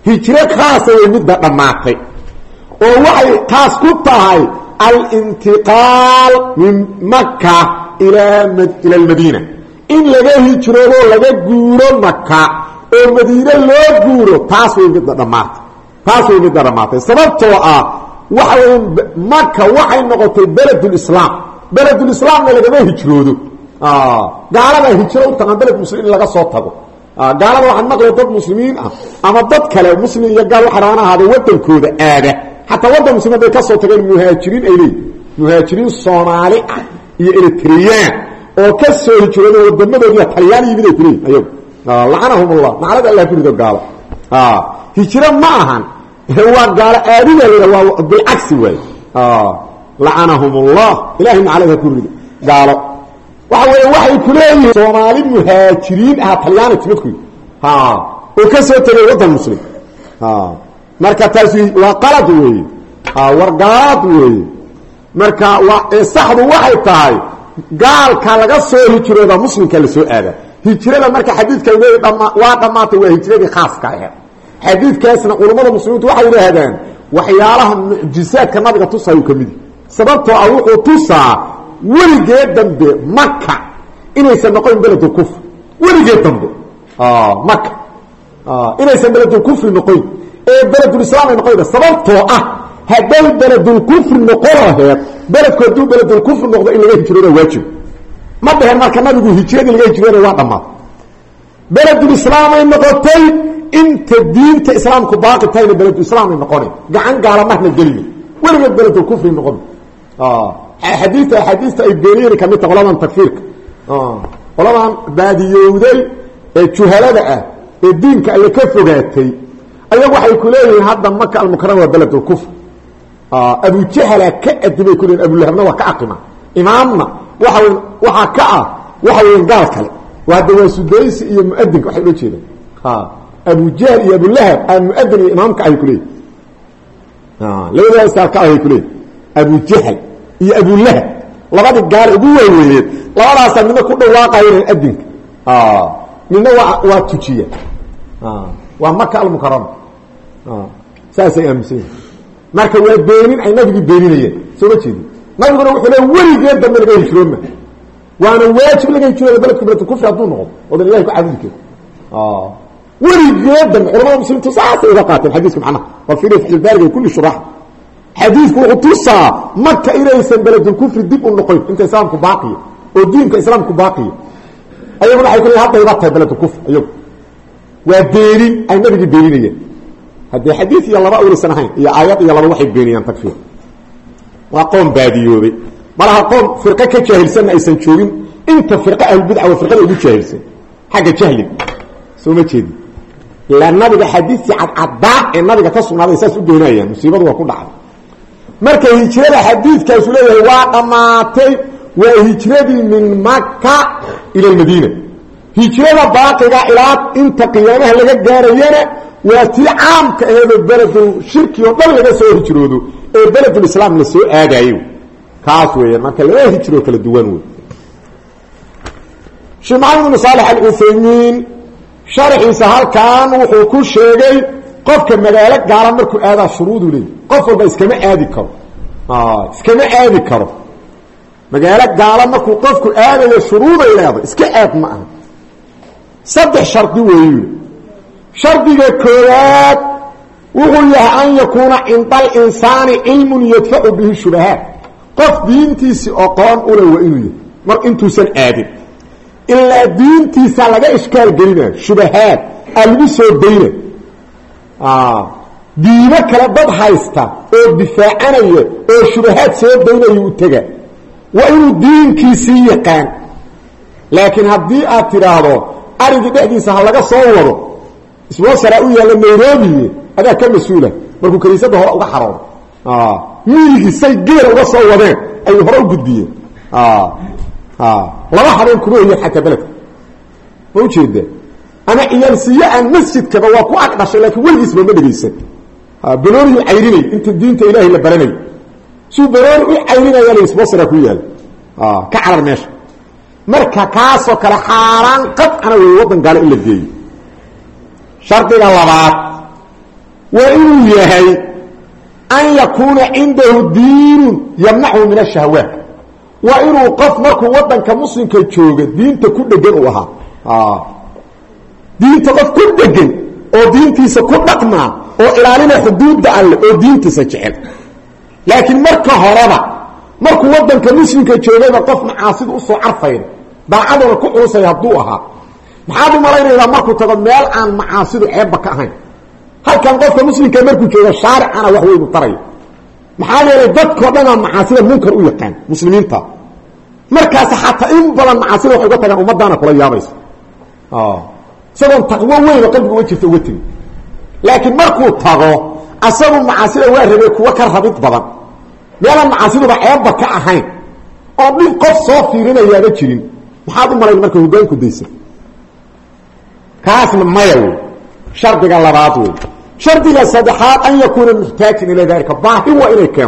hijro khaasa way midda dhammaatay oo waxay khaas ku tahay alintiqaal min maka ila almadiina in laga hijroodo laga guuro maka oo madiina loo guuro taas way midda dhammaatay sababtoo ah waxa weyn maka waxay noqotay beledul islaamna lagama hijroodo gaalada hijro u tagan beled muslimiin laga soo tago gaalada waxaan maqlay dad muslimiin ah ama dad kale muslim iyo gaal waxa rabaan ahaado wadankooda aada hatta wadan muslimiin bay ka soo tageen muhaajiriin ay leeyihiin muhaajiriin Soomaali ah iyo Eritrean oo ka soo hijrooday wadamadoodii Talyaani iyo miday kuleeyeen ayagu la'anahumullah naclad Allah ku rido gaalo hijro ma ahan waa gaalo aadiga leeyahay waa bil aksi way la'anahumullah ilaahi naclad ku rido gaalo waxay kuleeyihiin Soomaali muhaajiriin ah Talyaani timidku oo ka soo tagay wadan muslim marka taasi waa qalad weey wargaad weey marka waa saxdu waxay tahay gaalka laga soo hijrooda muslimka la soo aada hijrada marka xadiidka waa dhamaatay waa hijradii khaaska ah xadiidkaasna culimada muslimiintu waxay yiraahdaan waxyaalaha mucjisaadka nabiga tusay kamid sababtoo ah wuxuu tusaa weligeed dambe maka inaysan noqon beledul kufr weligeed dambe maka inaysan beledul kufr noqon ee beledul islaam noqon sababtoo ah haday beledul kufr noqonaheed beledkoodu beledul kufr noqdo in laga hijroodo waajib ma dhahan marka nabigu hijrada laga hijroodo waa dhamaa beledul islaam ay noqotay inta diinta islaamku baaqi tahay beledul islaam ay noqonay gacan gaala marna gelin weligeed beledul kufr noqon حديث ay beeniyeen kamid qoladan takfiirka qoladan baadiyowday ee juhalada ah ee diinka ay ka fogaatay ayagu waxay ku leeyihiin hadda Makka al-Mukarrama balad al-kufr Abu Jahl ka adibay ku leeyahay Abu Lahabna waa ka aqima imaamna waxa ka waxa weyn gaal kale waa Sudaysi iyo muadin waxay loo jeedaan Abu Jahl iyo Abu Lahab muadin iyo imaamka ay ku leeyahay labadaas ka ay ku leeyahay Abu Jahl iyo Abu Lahab labada gaar ugu weeyeen labadaas midna ku dhawaaqayeen adinka midna waa tujiya waa Makka al-Mukarrama saasay aaminsan marka waa beenin ay nabiga beeninayeen soo jeedi nabiguna wuxuu leeyahay weligeed dambe laga hijrooma waana waajib laga hijroodo beledku beledku kufri haduu noqdo oo Ilaahay ku caabudike weligeed dambe culimada muslimiintu saasay uga qaateen xadiiska macnaha wa fi al-baari kulli shurah حديث وقتصا مكة إليسا بلد الكفر دب النقيب انت إسلامك باقي ودينك إسلامك باقي أيضا حيكون هذا يبطل بلد الكفر أيضا ودينين أي نبي بينية هذا حديث يلا بقى أول سنهين هي آيات يلا بوحي بينية تكفير وقوم باديوبي مرها قوم فرقة كجاهل سنة إيسان شورين انت فرقة أهل البدعة وفرقة أهل جاهل سنة حاجة جهل سوما تشيدي لأن النبي حديث عداء النبي تصل هذا إساس الدنيا مصيبة وكل عام marka hijrada xadiidkaas uu leeyahay waa dhamaatay waa hijradii min Makka ila Madiina hijrada baaqiga ilaa inta qiyaamaha laga gaarayna waa tii caamka ah ee beledul shirki oo dhan laga soo hijroodo ee beledul islaam la soo aadayo kaas weeyaan marka laga hijro kala duwan weey Shumayn ibn Salih al-Uthaymin sharxiisa halkan wuxuu ku sheegay qofka magaalo gaala markuu aada shuruud u leeyahay qof walba iskama aadi karo magaalo gaala markuu qofku aadayo shuruud ay leedahay iska aad ma aha saddex shardi weeyo shardiga koowaad wuxuu yahay an yakuna indal insani ilmun yadfa'u bihi shubahat qof diintiisi aqoon u leh waa inuu yahay mar intuusan aadin illa diintiisa laga iskaal gelina shubahat algu soo deeyna diimo kala dad haysta oo difaacanaya oo shubahaad soo daynayo u taga waa inuu diinkiisii yaqaan laakiin haddii aad tiraahdo arigii dhexdiisa ha laga soo wado isboo sara u yaalla Nairobi adaa ka mas-uula markuu kaniisada hore uga xaroodo miigii say geer uga soo wadeen ay hore u gudbiyeen laba habeen kuma iyo xataa beledka ma u jeedaa أنا إيالسية المسجد كذا وكو أقدش لكن والجس ما مدريسة بلوري عيريني أنت الدين إلهي اللي برني شو بلوري عيريني ياليس بصرك ويال كعرر ماشي مركا كاسو كالحاران قد أنا ويوضن قال إلا الجي شرطي الله بعد وإنه يهي أن يكون عنده دين يمنعه من الشهوات وإنه قف مركو وطن كمسلم كيتشوغ دين تكون دقنوها دين تقف كل دقن أو دين تيسا كل دقما أو إلالينا حدود دعال أو دين تيسا جعل لكن مركو هربا مركو وطن كمسلم كيتشوغ قف معاصد أصو عرفين بعدنا كل سيهدوها maxaad u malaynaydaa markuu tago meel aan macaasidu ceebba ka ahayn halkan qofka muslimka markuu joogo shaaricana wax weyn u tarayo maxaa yeelay dadkoo dhan aan macaasida munkar u yaqaan muslimiinta markaas xataa in badan macaasida waxay uga tagaan ummaddaana kula yaabaysa isagoon taqwo weyn oo qalbiga uga jirta uga tegi laakiin markuu tago asagu macaasida waa rabay kuwa ka rabid badan meelaan macaasiduba ceebba ka ahayn oo dhib qof soo fiirinayaaba jirin maxaad u malayn marka hoggaanku daysa كاسم مايو شرط اللبات وي شرط الصدحات أن يكون محتاج إلى ذلك باهي وإليه كم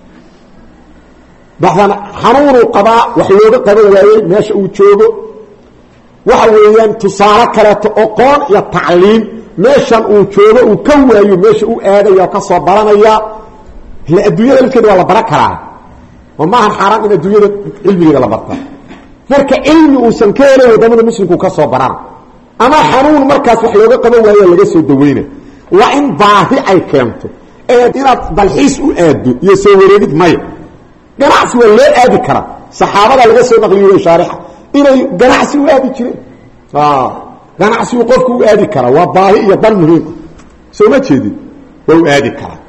بحثنا حنون القضاء وحيود القضاء وإيه ماشي وتشوغو وحويان تصارك لتأقون يتعليم ماشي وتشوغو وكوهي ماشي وآده يقصوا برانيا الدنيا الكده ولا بركة وما حرام إن الدنيا علمي ولا بركة فرك علمي وسنكيره ودمنا مسلم وكسوا برانا ama xanuun markaas wax looga qaban waayo laga soo daweynay waa in baahi ay keento inaad balxiis u aado iyo soo wareegid may ganacsi waa loo aadi karaa saxaabada laga soo naqliyo shaarixa inay ganacsi u aadi jireen ganacsi uu qofku u aadi karaa waa baahi iyo dan muhiim soo ma jeedin waa u aadi karaa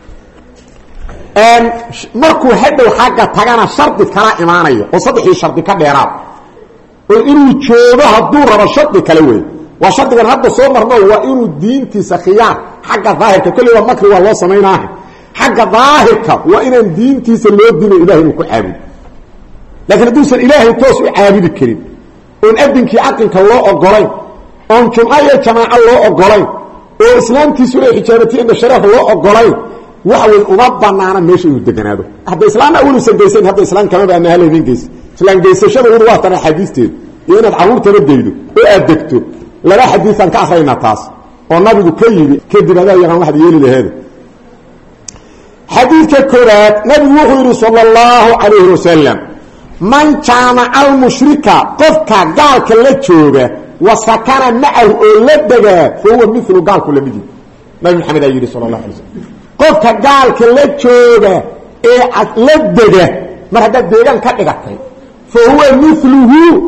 markuu hadhow xagga tagana shardi kala imaanayo oo saddexii shardi ka dheeraad inuu joogo hadduu rabo shardi kale wey waa shardigan hadda soo marno waa inuu diintiisa khiyaar xagga daahirka kulli waa makri waa loo sameynaa xagga daahirka waa inaan diintiisa loo dino ilaahay inuu ku caabudo laakiin hadduusan ilaahay toos u caabudi karin oon adinkii aqinka loo ogolayn oon jumca iyo jamaaco loo ogolayn oo islaamtiisu inay xijaabatay inda shariica loo ogolayn waxa way uma banaana meesha inuu deganaado hadda islaamna uusan geysan hadda islaam kama baa mahaleedin geys islaam geysashada uu waa tan xadiisteed iyo inaad caruurtaba deydo oo aad degto laba xadiisan ka akhrinaa taas oo nabigu ka yiri kadib adaa yaqaan wax yeeli lahayd xadiidka koobaad nabigu wuxuu yiri sallallahu alayhi wasallam man jaama al mushrika qofka gaalka la jooga wasakana ma'ahu oo la daga huwa mithlu gaalku la midi nabi maxamed ayiri sallallahu alayhi wasallam qofka gaalka la jooga ee la daga mar hada deegan ka dhigatay فهو مثله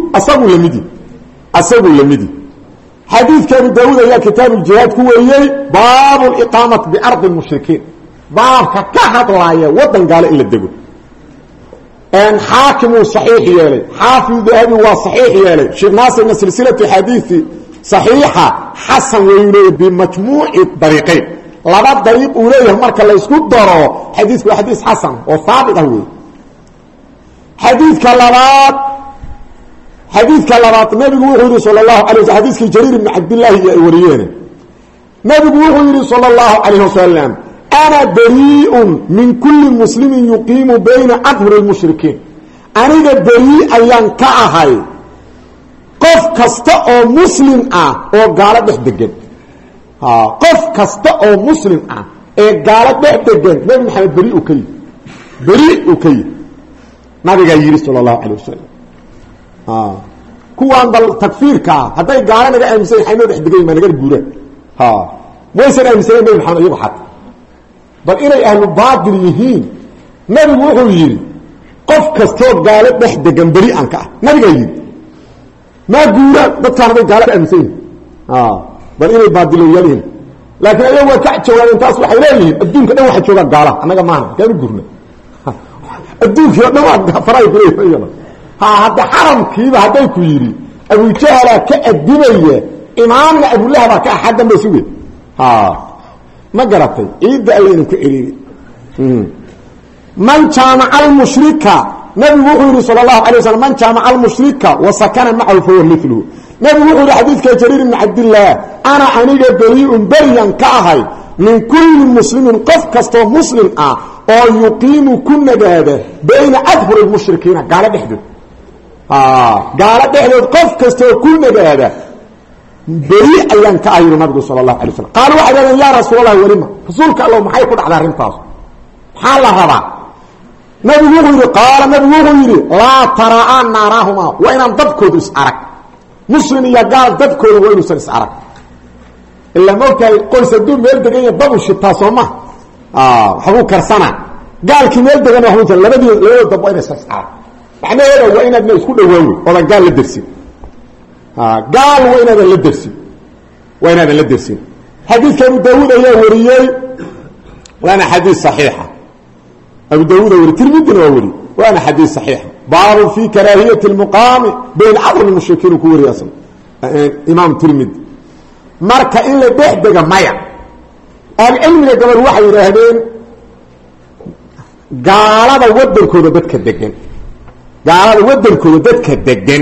أصبه لمدي حديث كابو داود يا كتاب الجهاد هو باب الإقامة بأرض المشركين باب كهد راية وطن قال إلا الدقو أن حاكم صحيح يالي حافظ ذهبي وصحيح يالي شيخ ناصر من سلسلة حديث صحيحة حسن ويولي بمجموع الطريقين لابد طريق أوليه مركا لا يسكت دارو حديث وحديث حسن وثابت هو حديث كلابات نبي وحده صلى الله عليه وسلم حديث جرير بن عبد الله وريانه نبي وحده صلى الله عليه وسلم أنا بريء من كل مسلم يقيم بين أظهر المشركين أنا بريء أيان كأهي قف كستاء مسلم أو قال بحدقين قف كستاء مسلم أو قال بحدقين نبي محمد بريء أكي nabiga yiri sallallahu alayhi wasallam kuwaan dal takfiirka haday gaar naga aaminsan xayno dhigay ma naga guura waysan aaminsan nabi maxamed iyo xaq bal inay ahlu baadil yihiin nabigu wuxuu yiri qof kasto gaalo dhexdegan bari aan ka nabiga yiri ma guura dadkaan bay gaalo aaminsan bal inay baadil yihiin laakiin ayagu ka jawaabeen taas waxay leeyihiin adduunka dhan waxa jooga gaala anaga maana gaanu gurna adduunka dhan faray kuleeyay hada xaramkiiba haday ku yiri Abu Jahl ka adibaya imaamna Abu Lahab ka xadan basuwe ma garatay ciida ayeen ku xiriir man jaama al mushrika nabi wuxuu sallallahu alayhi wasallam man jaama al mushrika wa sakana ma'ahu fa mithluhu nabi wuxuu xadiiska Jarir ibn Abdullah ana aniga bari'un bariyan ka ahay min kulli muslimin qof kasto muslim oo yuqiimu kunagaada bayna adhur al mushrikiina gaala dhexdood qof kasto kunagaada beri ayaan ka ahayno nabigu sallallahu alayhi wasallam qaal waxa yidhahdeen yaa rasuulallahi walima rasuulka allah maxay ku dhacdaa arrintaas maxaa la rabaa nabigu wuxuu yidhi qaala nabigu wuxuu yidhi laa taraa naarahuma wa inaan dabkoodu is arag muslim iyo gaal dabkoodu waa inuusan is arag ilaa moogtahay qoys hadduu meel degan yahay dabu shitaa soo ma waxbuu karsanaa gaalkii meel degan waxbuu labadooda dab waa inaysan is arag macnaheeda waa inaadna isku dhawaawe oodan gaal la dersin gaal waa inaadan la dersin xadiidka abu daawuud ayaa wariyey waana xadiis saxiixa abu daawuud wari tirmidina waa wari waana xadiis saxiixa baabu fi karaahiyati almuqaami bayna cadl mushrikiin ku wariya asal imaam tirmidi marka in la dhex dega maya cilmiga gabar waxay yidhaahdeen gaalada wadankooda dadka degan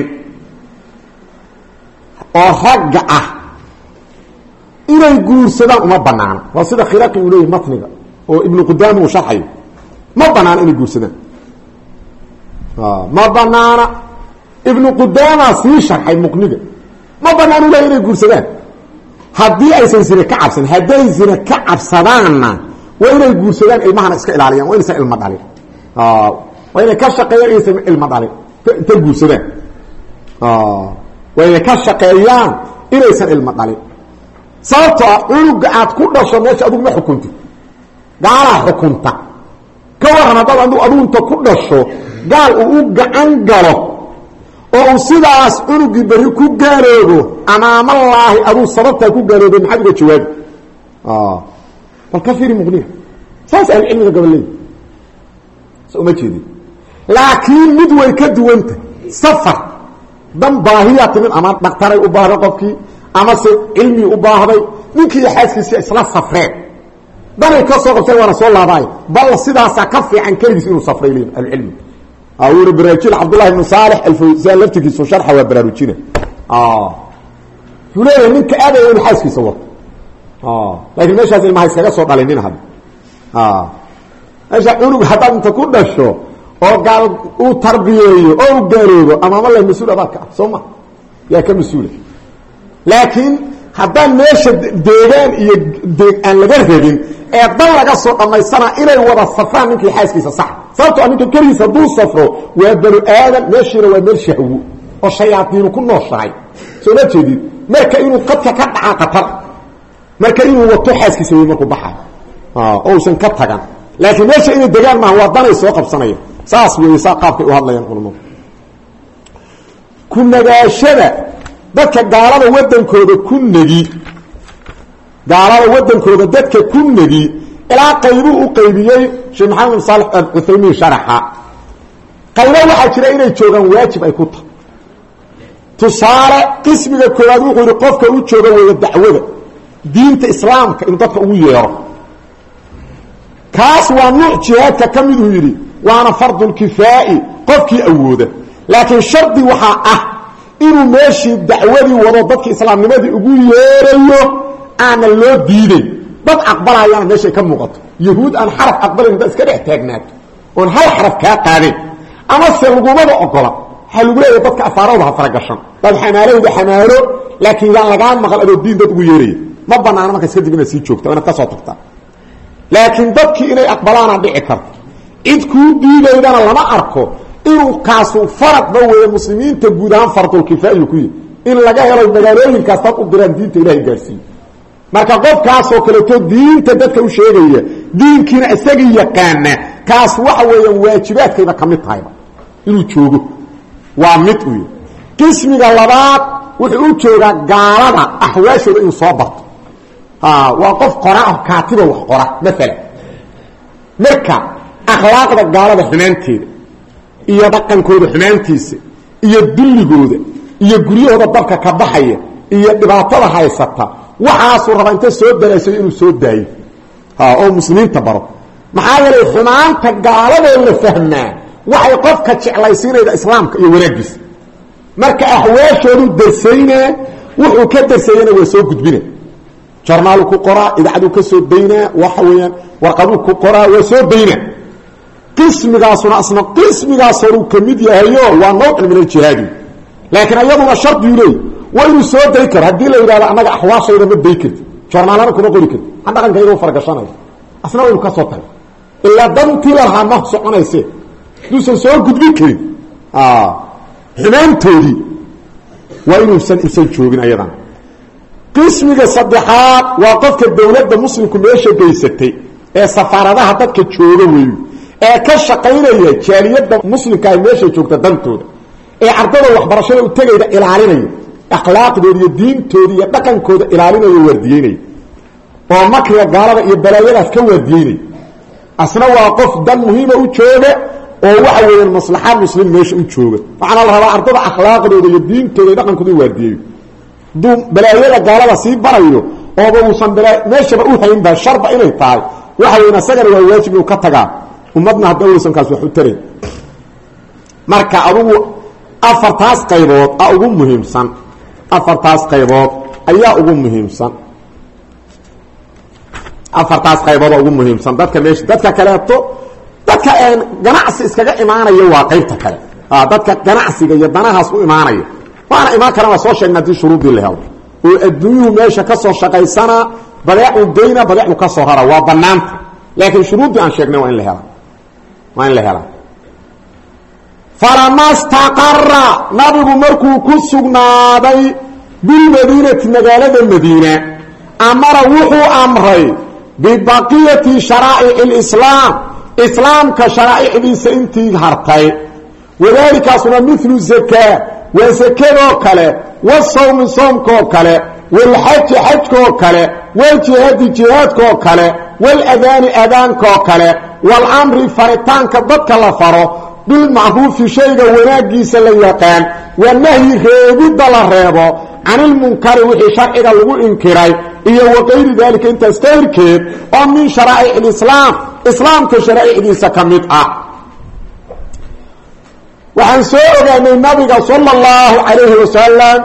oo ragga ah inay guursadaan uma banaano waa sida khiraqi uu leeyahay matniga oo ibnu qudaama uu sharxayo ma banaano inay guursadaan ma banaana ibnu qudaama sii sharxay muqniga ma banaano inay guursadaan haddii aysan zina ka cabsan hadday zina ka cabsadaanna waa inay guursadaan ilmahana iska ilaaliyaan waa inaysan ilmo dhalin waa inay ka shaqeeyaan inaysan ilmo dhalin inta guursadaan waa inay ka shaqeeyaan inaysan ilmo dhalin sababtoo ah cunuga aad ku dhasho meesha adugu ma xukunti gaalaa xukunta ka waran haddaad adugu inta ku dhasho gaal uu u gacan galo oo uu sidaas cunugii berri ku gaaloobo amaamallaahi aduu sababtaa ku gaaloobe maxaad uga jawaabi bal ka fiiri muqniga saas ahlucilmiga gaballeey so uma jeedin laakiin mid way ka duwanta safar dan baahiyaa timid ama dhaktaray u baahday qofkii ama se cilmii u baahday ninkii iyo xaaskiisii isla safreen danay ka soo qabteen waana soo laabaayo bal sidaasaa ka fiican keligiis inuu safray leeyihin ahlucilmi wuri baraarujin cabdullahi ibnu saalix alfawsaan laftigiisu sharxa waa baraarujina wuxuu leeyahay ninka aadaya inu xaaskiisa wato laakiin meeshaas ilmaha iskaga soo dhalinina hadda meesha cunug haddaad inta ku dhasho oo gaal uu tarbiyeeyo oo u gaaloobo amaama la mas-uul abaad ka ah soo ma yaa ka mas-uula laakiin haddaan meesha deegaan iyo aan laga rabin ee dan laga soo dhammaysanaa inay wada safraan ninkii xaaskiisa sax sababtoo ninka keligiis hadduu safro waa banu aadan meeshiina waa meel shahwo oo shayaadiinu ku nooshahay soo ma jeedid marka inuu qadka ka dhaca qatar marka inuu wato xaaskiisa wey markuu baxayo ousan ka tagan laakiin meesha inay degaan maaha waa danay soo qabsanaya saas weeye saa qaabkay u hadlayaan culamadu ku nagaashada dadka gaalada wadankooda dadka ku negi ilaa qaybuu u qaybiyey sheekh maxamed saalix al-uthaymiin sharaxa qaybo waxaa jira inay joogaan waajib ay ku tahay tusaale qismiga koowaad wuxuu yidhi qofka u jooga weeya dacwada diinta islaamka inuu dadka ugu yeero kaas waa nuuc jihaadka ka miduu yidhi waana fardulkifaa'i qofkii awooda laakiin shardi waxaa ah inuu meeshii dacwadii wado dadka islaamnimadii ugu yeerayo aana loo diiday dad aqbalayaana meeshay ka muuqato yahuud aan xaraf aqbalayn haddaad iska dhex taagnaato oon hal xaraf kaa qaadayn ama se lagumada ogola waxaa lagu leeyahay dadka afaarooda ha faragashan dad xamaalahooda xamaalo laakiin yaan lagaa maqal adoo diin dad ugu yeeraya ma banaano markaas kadib inaad sii joogta inaad ka soo tagtaa laakiin dadkii inay aqbalaana dhici karto cid kuu diidaydana lama arko inuu kaasu faradba weeye muslimiinta guud ahaan fardulkifaa'iyu ku yihi in laga helo magaalooyinkaas dad u diraan diinta ilaahay gaarsiiyo marka qofkaasoo kaleeto diinta dadka u sheegaya diinkiina isagii yaqaana kaas waxa weeyaan waajibaadkayba ka mid tahayba inuu joogo waa mid u yih qismiga labaad wuxuu u joogaa gaalada axwaashooda inuu soo barto waa qof qora ah kaatiba wax qora maalan marka akhlaaqda gaalada xumaanteeda iyo dhaqankooda xumaantiisa iyo dulligooda iyo guryahooda dabka ka baxaya iyo dhibaatada haysata waxaasuu rabaa inta soo daraasayo inuu soo daayo oo muslimiinta baro maxaa yeelay xumaanta gaaladoo la fahmaa waxay qofka jeclaysiinayda islaamka iyo wanaaggiisa marka axwaashoodu darsaynaa wuxuu ka darseeyana waa soo gudbina jarnaalu ku qoraa idaacaduu ka soo daynaa waxa weeyaan warqaduu ku qoraa waa soo daynaa qismigaasuna asna qismigaasoo ka mid yahayo waa nawcan min aljihaadi laakiin ayaduna shardiyu leey waa inuu soo day karo haddii la yidhahdo annaga axwaashayda ma day karti joornaalana kuma qori karti an dhaqankayga u faragashanayo asna waa inu ka soo tago ilaa dantii lalahaa ma soconayse haduusan soo gudbin karin xumaantoodii waa inuusan joogin ayadan qismiga saddexaad waa qofka dawladda muslimku meesha geysatay ee safaaradaha dadka jooga weeyu ee ka shaqaynaya jaaliyadda muslimka ay meesha joogta dantooda ee ardada waxbarashada u tegayda ilaalinaya akhlaaqdooda iyo diintooda iyo dhaqankooda ilaalinaya waardiyeynaya oo makriga gaalada iyo balaayadaas ka waardiyeynaya asna waa qof dan muhiima u jooga oo waxa weeyaan maslaxa muslim meesha u jooga waxaana la rabaa ardada akhlaaqdooda iyo diintooda iyo dhaqankooda u waardiyeeyo duu balaayada gaalada sii barayo ooba uusan meeshaba u haynba sharba inay tahay waxa weyn asagana waa waajib inuu ka tagaa ummadna hadda uusan kaas wax u tarin marka adugu afartaas qaybood ugu muhiimsan afartaas qaybood ayaa ugu muhiimsan afartaas qaybood ugu muhiimsan dadka meesha dadka kaleeto dadka ganacsi iskaga imaanaya waa qaybta kale dadka ganacsiga iyo danahaas u imaanaya waana imaan karaan waa soo sheegna haddii shuruudii la helo oo adduunyuhu meesha ka soo shaqaysana badeecu dayna badeecu ka soo rara waa bannaanta laakiin shuruuddii aan sheegnay waa in la helaa falama staqara nabigu markuu ku sugnaaday bilmadiinati magaalada madiina amara wuxuu amray bibaqiyati sharaa'ic alislaam islaamka sharaa'icdiisa intii hartay wadaalikaasuna milu zakaa waa sakadoo kale wasawmi soomkoo kale walxaji xajkoo kale waljihaadi jihaadkoo kale waladaani adaankoo kale walamri faritaanka dadka la faro bilmacruufi shayga wanaagiisa la yaqaan wanahyi reebidda la reebo canilmunkari wixii sharciga lagu inkiray iyo waqayri daalika intaas kayrkeed oo min sharaa'ic alislaam islaamka sharaa'icdiisa ka mid ah waxaan soo ogaanay nabiga sala allahu calayhi wasalam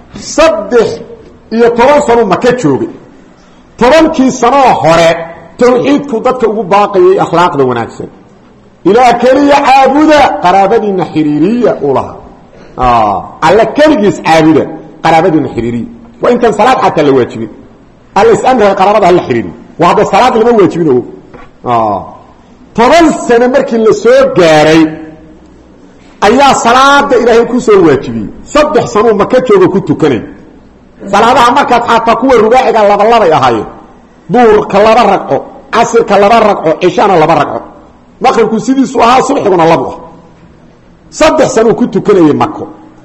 13 sano maka joogay 10kii sanoo hore tawxiidku dadka ugu baaqayay akhlaaqda wanaagsan ilaa keliya caabuda qaraabadiina xiriiriya u laha alla keligiis caabuda qaraabadiina xiriiriya waa intaan salaad xataa la waajibin alla is-amriga qaraabada hala xiriiriyo waa hadda salaad lama waajibin ogo 10 sano markii la soo gaaray ayaa salaada ilaahay ku soo waajibiyey 3 sano maka jooga ku tukanay salaadaha markaas xataa kuwa rubaaciga labalabay ahaayeen duurka 2 ragco casirka 2 ragco cishana 2 ragco maqribku sidiisu ahaa subaxiguna 2 ah 3 sano ku tukanayay mako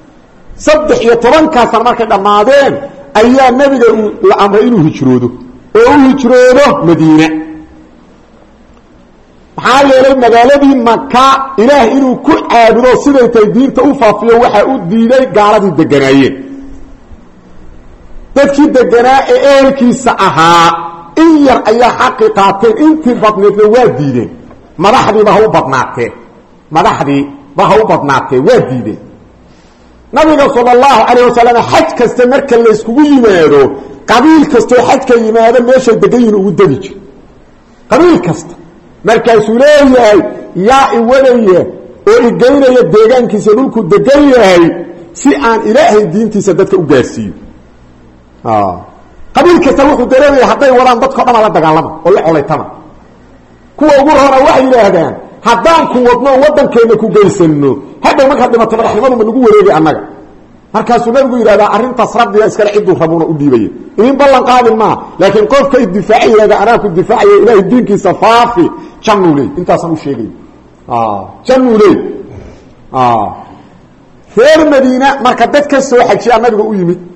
13 sano markay dhamaadeen ayaa nabiga la amray inuu hijroodo oo uu hijroodo madiina maxaa yeelay magaaladii maka ilaah inuu ku caabudo siday tay diinta u faafiyo waxa u diiday gaaladii deganaayeen dadkii deganaa ee ehelkiisa ahaa in yar ayaa xaqi qaateen intii badneedna waa diideen madaxdiiba ha u badnaatee waa diideen nabiga sala allahu calayh wasalam xaj kasta marka layskugu yimaado qabiil kastoo xajka yimaado meeshay degan yihin ugu degi jir qabiil kasta markaasuu leeyahay yaa iwadaya oo igeynaya deegaankiisa dhulku degan yahay si aan ilaahay diintiisa dadka u gaarsiiyo qabiil kasta wuxuu dareemaya hadday wadaan dadkao dhan la dagaalama oo la colaytama kuwa ugu roona waxay yidhaahdaan haddaan ku wadno waddankeenna ku geysano hadhow markaad dhimato madaxnimadu ma nagu wareegay annaga markaasuu nabigu yidhahdaa arrintaas rabbiga iskale cidduu rabuuna u dhiibaya idin ballan qaadin maaha laakiin qofka iddifaaci yihahda anaa ku difaacaya ilaahay diinkiisa faafi jannuu leey intaasaan u sheegay jannuu leey reer madiina marka dad ka soo xajiyaa nabiga u yimid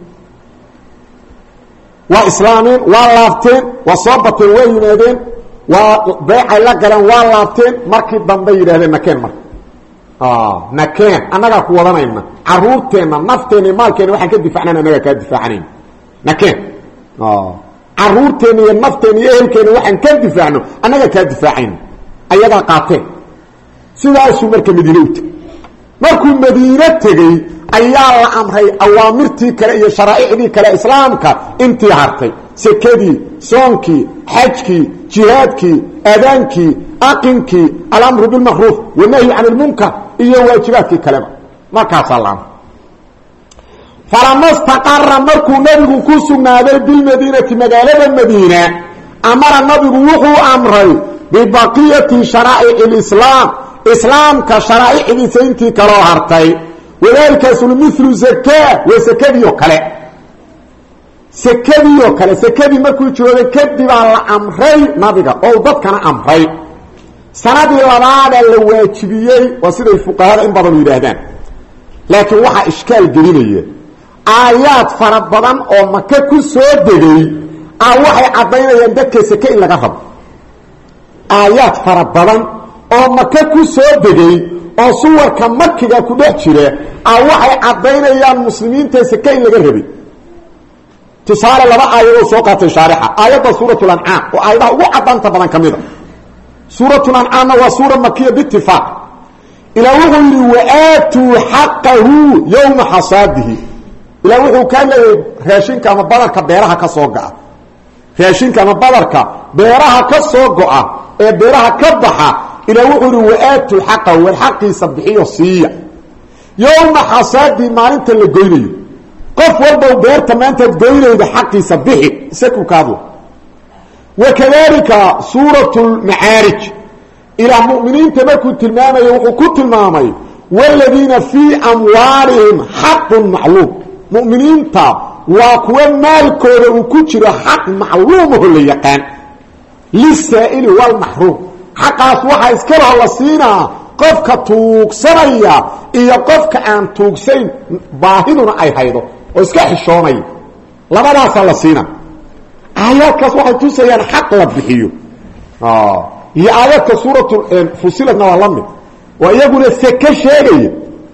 waa islaameen waa laabteen waa soo bateen waa yimaadeen waa beecay la galeen waa laabteen markii dambe yidhahdeen nakeen marka nakeen annagaa ku wadanayna caruurteenna nafteenna maalkeenna waxaan ka difaacnayna annagaa kaa difaacanayna nakeen caruurteenna iyo nafteenna iyo ehelkeenna waxaan ka difaacno annagaa kaa difaacayna ayagaa qaateen sidaasuu marka madiine u tegey markuu madiine tegey ayaa la amray awaamirtii kale iyo sharaa'icdii kale islaamka intii hartay sekadii soonkii xajkii jihaadkii adaankii aqinkii alamru bilmacruuf wanahyi can ilmunkar iyo waajibaadkii kaleba markaasaa la amray falama istaqara markuu nabigu ku sugnaaday bilmadiinati magaalada madiina amara nabigu wuxuu amray bibaqiyati sharaa'ic alislaam islaamka sharaa'icdiisa intii kaloo hartay wadaalikaasuna milu zakaa waa sakadiioo kale sakadiioo kale sakadii markuu joogay kadibaa la amray nabiga oo dadkana amray sanadii labaadaa la waajibiyey waa siday fuqahada in badan yidhaahdaan laakiin waxaa ishkaal gelinaya aayaad fara badan oo maka ku soo degay waxay caddaynayaan dadka sake in laga rabo aayaad fara badan oo maka ku soo degay oo suwarka makiga ku dhex jira waxay caddaynayaan muslimiinta sake in laga rabay tusaale laba aayadoo soo qaatay shaarixa aayadda suuratul ancaam oo aayadaha ugu caddaanta badan ka mida suuratul ancaamna waa suura makiya biitifaaq ilaa wuxuu yidhi waaatuu xaqahu yowma xasaadihi ilaa wuxuu kaa leeyahay raashinka ama badarka beeraha ka soo go'a raashinka ama badarka beeraha ka soo go'a ee beeraha ka baxa ilaa wuxuu yidhi waaatuu xaqahu war xaqiisa bixiyo siiya yowma xasaadihi maalinta la goynayo qof walbow beerta maantaad goynayda xaqiisa bixi isaku kaadla wakadalika suuratu lmacaarij ilaa mu'miniinta markuu tilmaamayo wuxuu ku tilmaamay waaladiina fii amwaalihim xaqun macluum mu'miniinta waa kuwa maalkooda uu ku jiro xaq macluumaho la yaqaan lisaa'ili walmaxruum xaqaas waxaa iska laho la siinaa qofka tuugsanaya iyo qofka aan tuugsayn baahiduna ay haydo oo iska xishoonaya labadaasaa la siina aayaadkaas waxay tusayaan xaq la bixiyo iyo aayadka suuratu fusiladna waa la mid oo iyaguna seke sheegaya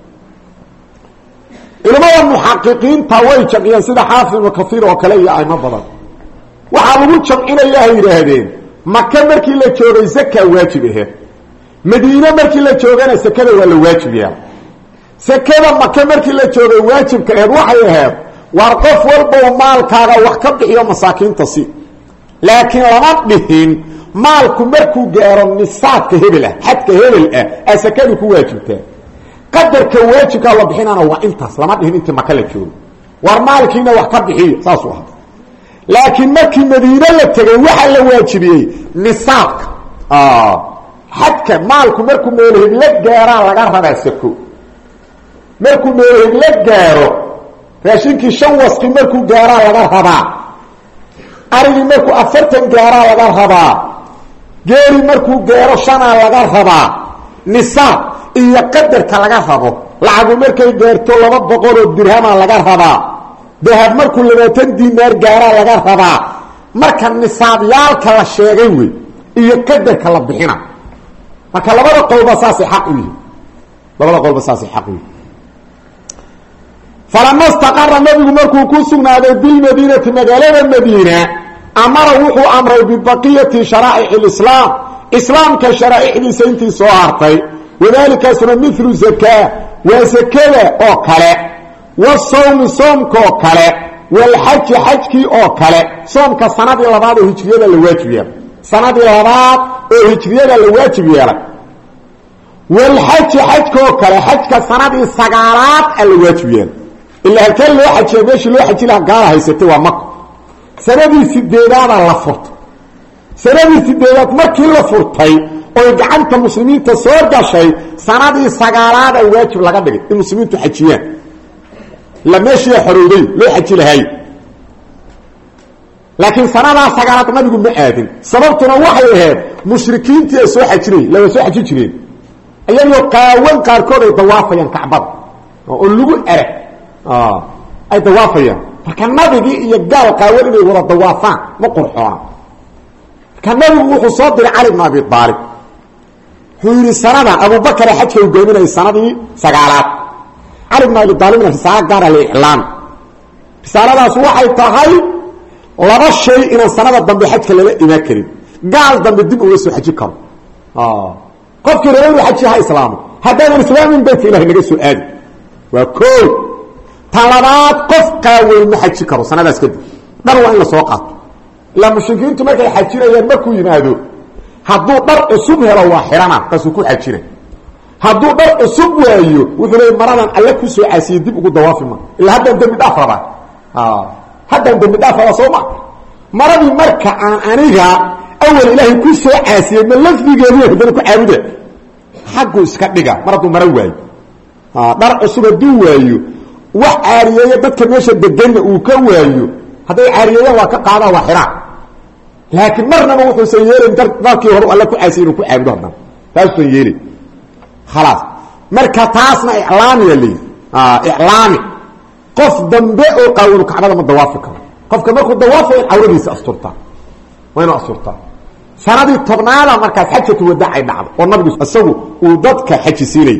culamada muxaqiqiinta way jamciyeen sida xaafid ibnu kaiir oo kale iyo aimo badan waxaa lagu jamcinayaa yidhaahdeen maka markii la joogay zaka waajib aheed madiine markii la joogana sekada waa la waajibiyaa sekada maka markii la joogay waajibka aheed waxay aheed waar qof walbow maalkaaga wax ka bixiyo masaakiinta si laakiin lama dhihin maalku markuu gaaro nisaabka hebel ah xadka hebel ah sekadu ku waajibtaa qadarka waajibkaa la bixinana waa intaas lama dhihin intii maka la joogo waar maalkiina wax ka bixiyo saasuu aha laakiin markii madiine la tegay waxaa la waajibiyey nisaabka xadka maalku markuu meelhegla gaaraa laga rabaa sako markuu meelhegla gaaro raashinkii 5 wasqi markuu gaaraa laga rabaa arigii markuu 40 gaaraa laga rabaa geeri markuu gaaro 5 laga rabaa nisaab iyo qadarka laga rabo lacagu markay gaarto 200 dirham laga rabaa dahab markuu 20 diinaar gaaraa laga rabaa marka nisaabyaalka la sheegay wey iyo qadarka la bixina marka labada qowba saasi xaq u yihiin labada qowba saasi xaq u yihiin falama istaqara nabigu markuu ku sugnaaday bilmadiinati magaalada madiina amara wuxuu amray bibaqiyati sharaa'ic alislaam islaamka sharaa'icdiisa intii soo hartay wadaalikaasuna milu zakaa waa sakada oo kale wasawmi soomka oo kale walxaji xajkii oo kale soomka sanadii labaad oo hijriyada la waajib yeelay sanadii labaad oo hijriyada la waajib yeelay walxaji xajka oo kale xajka sanadii 9aad la waajib yeelay ilaa halkan loo xajiyo meeshii loo xaji lahaa gaala haysatay waa maka sanadii 8aada la furtay sanadii 8aad markii la furtay oo gacanta muslimiinta soo gashay sanadii 9aad waajib laga dhigay in muslimiintu xajiyaan la meeshii xorowday loo xaji lahaay laakiin sanadaa 9aad nabigu ma aadin sababtuna waxay ahayd mushrikiintii ay soo xajireen la soo xaji jireen ayagoo qaawan qaarkood ay dawaafayaan kacbada oo lagu arag ay dawaafayaan marka nabigii iyo gaal qaawan inay wada dawaafaan ma qurxoona marka nabigu wuxuu soo diray cali ibn abi aalib wuxuu yidhi sanada abubakar xajka uu goominayay sanadii 9aad cali ibn abi aalibna risaalo gaara la iclaan risaaladaas waxay tahay laba shay inaan sanada dambe xajka lala imaan karin gaal dambe dib uga soo xaji karo qofkii reer xaji ha islaamo haddaan islaamin bayt ilaahay naga soo aadi waa koow talabaad qof qaaway ma xaji karo sanadaas kadib dhar waa in la soo qaato la mushrikiintu markay xajirayaan markuu yimaado hadduu dhar cusub helo waa xirana kaasuu ku xajira hadduu dhar cusub waayo wuxuu leeyahay maradan alle ku soo caasiyay dib ugu dawaafi ma illa haddaan dambi dhaaf rabaa haddaan dambi dhaaf rabaa soo ma maradii marka aan aniga awal ilaahay ku soo caasiyay ma lafdigeedu haddana ku caabuda xaqu iska dhiga mar hadduu mara waayo dhar cusub hadduu waayo wax caariyeeya dadka meesha deganna uu ka waayo hadday caariyeeyaan waa ka qaadaa waa xiraa laakiin marnaba wuxuusan yeelin darkii hore alle ku caasiyay inuu ku caabudo haddana taasuusan yeelin khalaas marka taasna iclaamiya leeyi iclaami qof dambe oo qaawanu kacbada ma dawaafi karo qofka markuu dawaafayo in cawradiisa asturtaa waa inuu asturtaa sanadii tobnaada markaas xajatu wadacay dhacdo oo nabigu isagu uu dadka xaji siinay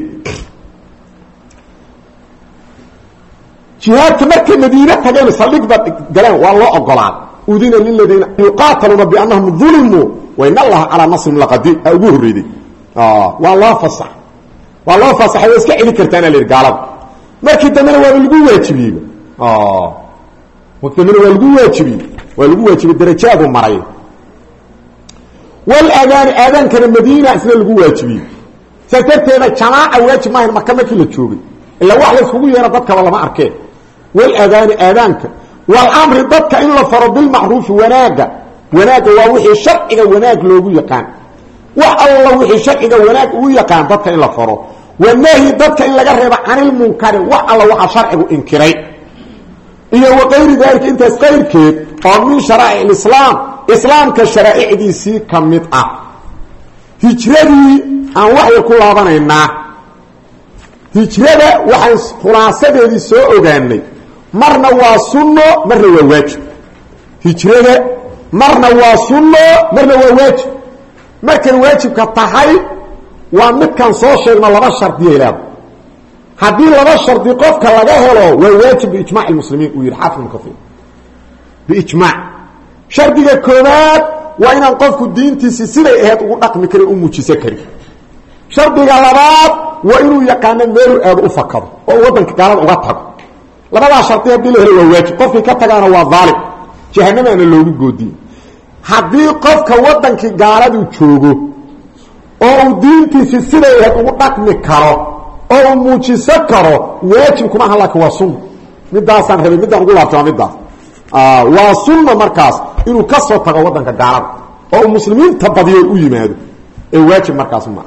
jihaadka markay madiina tageen saldhigba galeen waa loo ogolaaday udina liladiina yuqaataluna biannahum dulimuu wa in allaha calaa nasrihim laqadiir ugu horreeday waa loo fasax waa loo fasaxay waa iska celi kartaana la yidhi gaalada markii dambena waaba lagu waajibiyeyba dambena waa lagu waajibiyey darajaadu maray walaadaani aadaankana madiina isna lagu waajibiyey saas darteeda jamaaca waajib maahayn maka markii la joogay ilaa wax la iskugu yeero dadkaba lama arkeen walaadaani aadaanka walamri dadka in la faro bilmacruufi wanaagga waa wixii sharciga wanaag loogu yaqaan wax alla wixii sharciga wanaag ugu yaqaan dadka in la faro wanaahi dadka in laga reebo canilmunkari wax alla waxa sharcigu inkiray iyo waqayri daalika intaas qayrkeed oo min sharaa'ic islaam islaamka sharaa'icdiisii ka mid ah hijradii aan waxay ku laabanaynaa hijrada waxaan khulaasadeedii soo ogaanay marna waa sunno marna waa waajib hijrada marna waa sunno marna waa waajib markan waajibka tahay waa midkan soo sheegno laba shardiya ilaah haddii laba shardi qofka laga helo waa waajib biijmaac almuslimiin uu yidhi xaafid ibn kahiir biijmaac shardiga koowaad waa inaan qofku diintiisii siday ahayd ugu dhaqmi karin u muujisan karin shardiga labaad waa inuu yaqaano meeluu aado u fakado oo waddanka gaalada uga tago labadaa shardi haddii la helo waa waajib qofkii ka tagaana waa daalim jahanamaana loogu goodiyey haddii qofka waddankii gaaladu joogo oo uu diintiisii siday ahayd ugu dhaqmi karo oo uu muujisan karo waajib kuma aha laakiin waa sunna midaasaan rabay middaan ugu laabtay waa middaas waa sunna markaas inuu ka soo tago waddanka gaalada oo uu muslimiinta badiyo u yimaado ee waajib markaas ma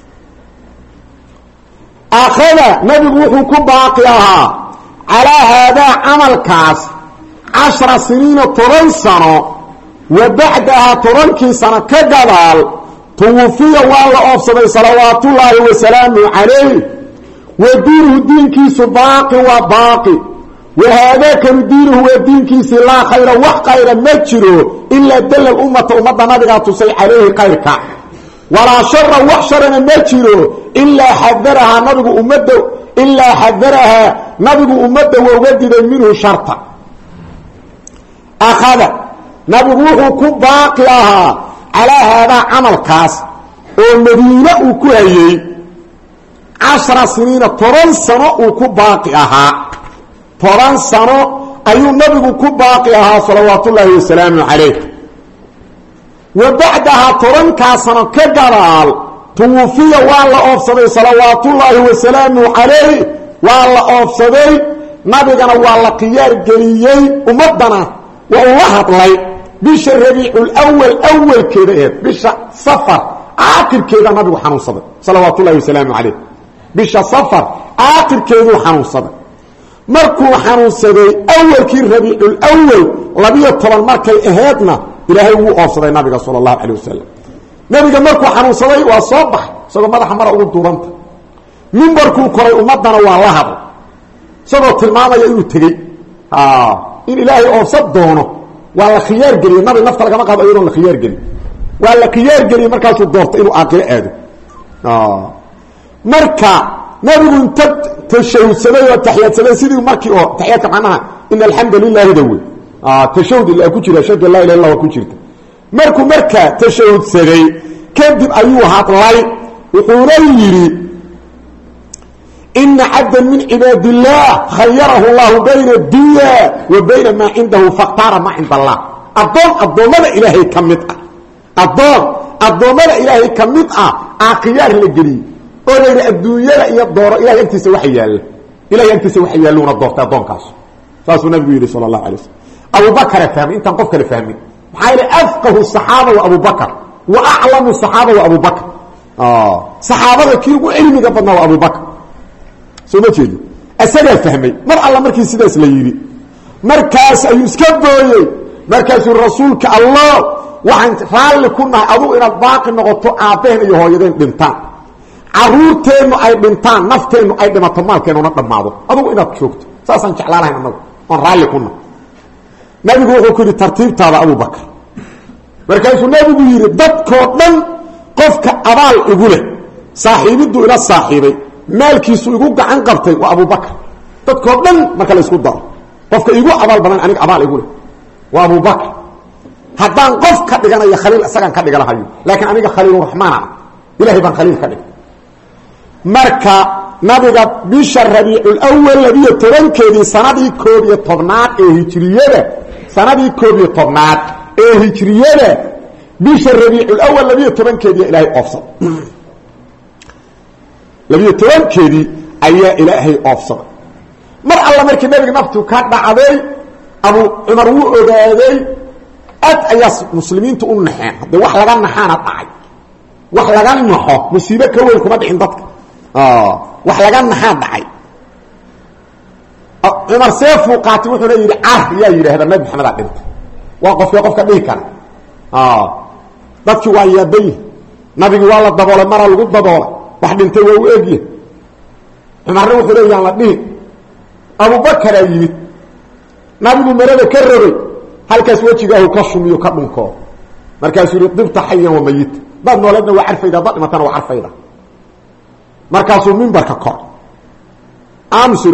ah akhada nabigu wuxuu ku baaqi ahaa calaa haadaa camalkaas 10 siniina 10 sano wa bacdahaa 10kii sano ka gadaal tuwufiya waa la oofsaday salawaatullaahi wasalaamu calayh wa diinuhu diinkiisu baaqi waa baaqi wa haadaakanu diinuhu waa diinkiisii laa khayra wax khayra ma jiro ilaa dalla ummata ummadda nabigaa tusay calayhi kayrka walaa shara wax sharana ma jiro ilaa xadarahaa nabigu ummadda wauga diday minhu sharta akhada nabigu wuxuu ku baaqi ahaa calaa haadaa camalkaas oo madiine uu ku hayey 10 siniina 10 sano uu ku baaqi ahaa 10 sano ayuu nabigu ku baaqi ahaa salawaatullaahi wasalaamu calayh wa bacdahaa 10kaa sano ka gadaal tuwufiya waa la oofsaday salawaatullaahi wasalaamu calayh waa la oofsaday nabigana waa la khiyaar geliyey ummaddana waa ula hadlay bisha rabiicul awalkeeda aheed bisha safar aakhirkeeda nabigu xanuunsaday salawaatullaahi wasalaamu calayh bisha safar aakhirkeeduu xanuunsaday markuu xanuunsaday awalkii rabiicul awal 12 markay aheedna ilaahay wuu oofsaday nabiga sala allahu calayh wasalam nabiga markuu xanuunsaday waa soo baxay isagoo madaxa mara ugu duubanta mimbarkuu koray ummaddana waa la hadlay isagoo tilmaamaya inuu tegey in ilaahay oofsad doono waa la khiyaar geliyey nabi nafta lagama qaado iyadoon la khiyaar gelin waa la khiyaar geliyey markaasuu doortay inuu aakhiro aado marka nabigu inta tashahudsaday oo taxiyaadsaday sidii markii oo taxiyaadka macnaha in alxamdu lilahi dawe tashahud ilaa ku jira shada laa ilaha illa waa ku jirta markuu markaa tashahudsaday kadib ayuu hadlay wuxuuna yidhi ina cabdan min cibaad illah khayarahu llahu bayna addunya wa bayna maa cindahu fakhtaara maa cinda allah addoommada ilaahay ka mid ah addoommada ilaahay ka mid ah aa khiyaar la geliyey oo leeyahay adduunyada iyo dooro ilaahay agtiisa wax yaalo ilaahay agtiisa wax yaaloona doorta doonkaas saasuu nabigu yiri sallallahu alayhi wasallam Abu Bakr fahmi inta qof kale fahmi maxay la afqahu sahaba wa Abu Bakr wa a'lamu sahaba wa Abu Bakr saxaabada kii ugu cilmiga badnaa waa Abu Bakr soo ma jeedo asaga fahmay mar alla markii sidaas la yiri markaas ayuu iska booyay markaas rasuulka Allah waxaan raali ku nahay adigu inaad baaqi noqoto aabaheen iyo hooyadeen dhintaan caruurteenu ay dhintaan nafteenu ay dhimato maalkeenu dhamaado adigu inaad joogto saasan jeclaanahay anagu on raali ku nahay nabigu wuxuu ku yiri tartiibtaada Abu Bakr markaas nabigu yiri dadkoo dhan qofka abaal ugu leh saaxiibadu ila saaxiibay maalkiisu igu gacan qabtay waa Abu Bakr dadkoo dhan marka la isku daro qofka igu abaal badan aniga abaal igu leh waa Abu Bakr haddaan qof ka dhiganayo khaliil asagan ka dhigalahayo laakiin aniga khaliilur rahmaan ilaahi baan khaliil ka dhig marka nabiga bisha rabiul awwal labiyo tobankeedii sanadii 11 ee hijriyada sanadii 11 ee hijriyada bisha rabiul awwal labiyo tobankeedii ilaahay oofsad labiyo tobankeedii ayaa ilaahay oofsad mar alla markii nabiga naftu ka dhacday Abu Umar wuu ogaaday ayaa muslimiintu u naxeen hada wax laga naxana dhacay wax laga naxo musiibo ka weyn kuma dhicin dadka wax laga naxaa dhacay Umar seefu qaati wuxuu yiri yaa yiraahdo nabi Maxamed dhintay waa qofka dhihi kara dadkii waa yaabay nabiga waa la daboolay mar lagu daboolay wax dhintay waa u eegay Umar wuxuu leeyahay la dhihi Abu Bakr yimid nabigu marada ka rabay halkaas wajiga uu ka shumiyo ka dhunko markaas uu dibta hayyan wa mayit bad nooladna waa arfayda bad matana waa arfayda markaas uu minbarka kor amsir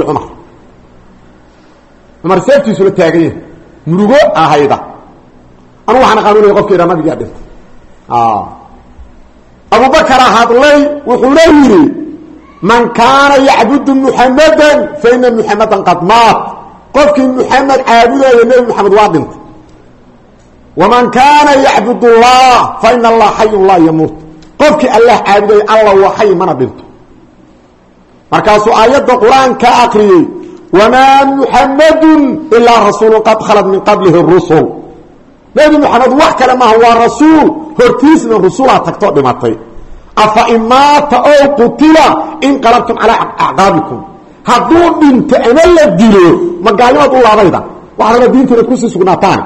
Umar seeftiisu la taagay murugo ahayda anu waxaan qaadanay qofkii nabiga dhintay Abu Bakr hadlay wuxuu leeyahay man kaana ya'budu Muhammadan fa inna Muhammadan qad maat qofkii Muhammad aabudayo nabi Muhammad waa dhintay waman kaana ya'budu Allah fa inna Allah hayyun la yamut qofkii Allah aabudayo Allah waa hayy mana dhinto markaasuu aayada quraanka aqriyay wama Muhammadun illa rasulun qad khalat min qablihi ar-rusul nabi Muhammad wax kale ma huwa rasuul hortiisna rasuula tagto dhimatay afa imata aw qutila in qalabtum ala aqabikum hadduu dhinto ama la dilo magaalada u laabayda waxaana diinteena ku sii sugnaataan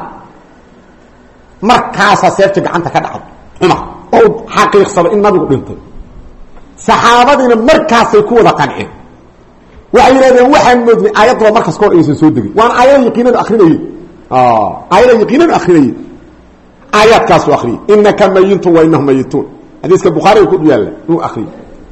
markaas seefta gacanta ka dhacdo Umar oo xaqiiqsada in nabigu dhintay saxaabadina markaas ay ku wada qanceen waxay yiraahdeen waxaan moodnay aayadda markaas koor aysan soo degin waan aayad yaqiinada akhrinayay aayad yaqiinada akhrinayay aayadkaas oo akhri innaka mayitun wa innahum mayitun hadiiska Bukhari ku yaala uu akhri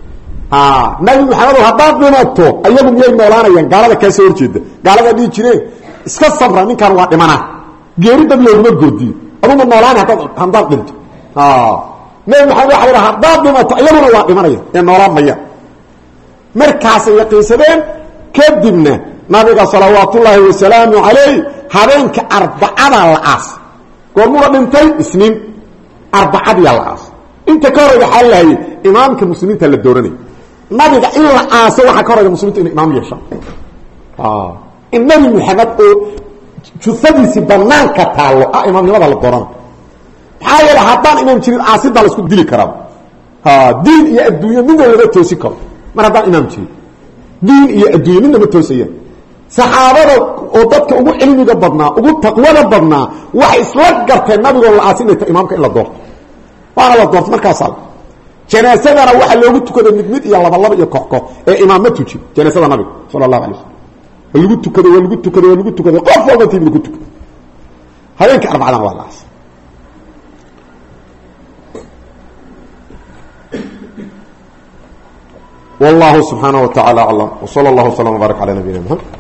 nabi Muhammad haddii dhimato ayagu miyay noolaanayaan gaalada ka soo horjeeda gaalada dhigi jireen iska sabra ninkan waa dhimana geerida looguma goodiyo aduma noolaan haddii dhinto nabi Muhammad waxa yiraahdaa haddii dhimato ayaguna waa dhimanaya ee noolaan maya markaas ay qiisadeen kadibna nabiga sallallahu wa sallam alayhi habeenka arbacada la aas goormuu dhintay isniin arbacada la aas inta ka hor waxa la hayay imaamka muslimiinta la dooranay nabiga in la aaso waxa ka hor muslimiinta in imaam yeesho in nabi Muhammad oo jufadiisi banaanka taalo imaamnimada la dooran xayla haddaan imaam jirin aasida la isku dili karaa diin iyo adduunyo mid laga toosi karo mar haddaan imaam jirin diin iyo adduunyo mid ma toosayaan saxaabada oo dadka ugu cilmiga badnaa ugu taqwada badnaa waxay isla garteen nabiga la aasinayta imaamka in la doorto waana la doorto markaas janaasadana waxa loogu tukaday mid iyo laba iyo koox ee imaamma tuji janaasada nabiga sallallahu alayhi wasallam lagu tukaday qof walba tiib lagu tukaday habeenka arbacada waa laas والله سبحانه وتعالى أعلم وصلى الله وسلم وبارك على نبينا محمد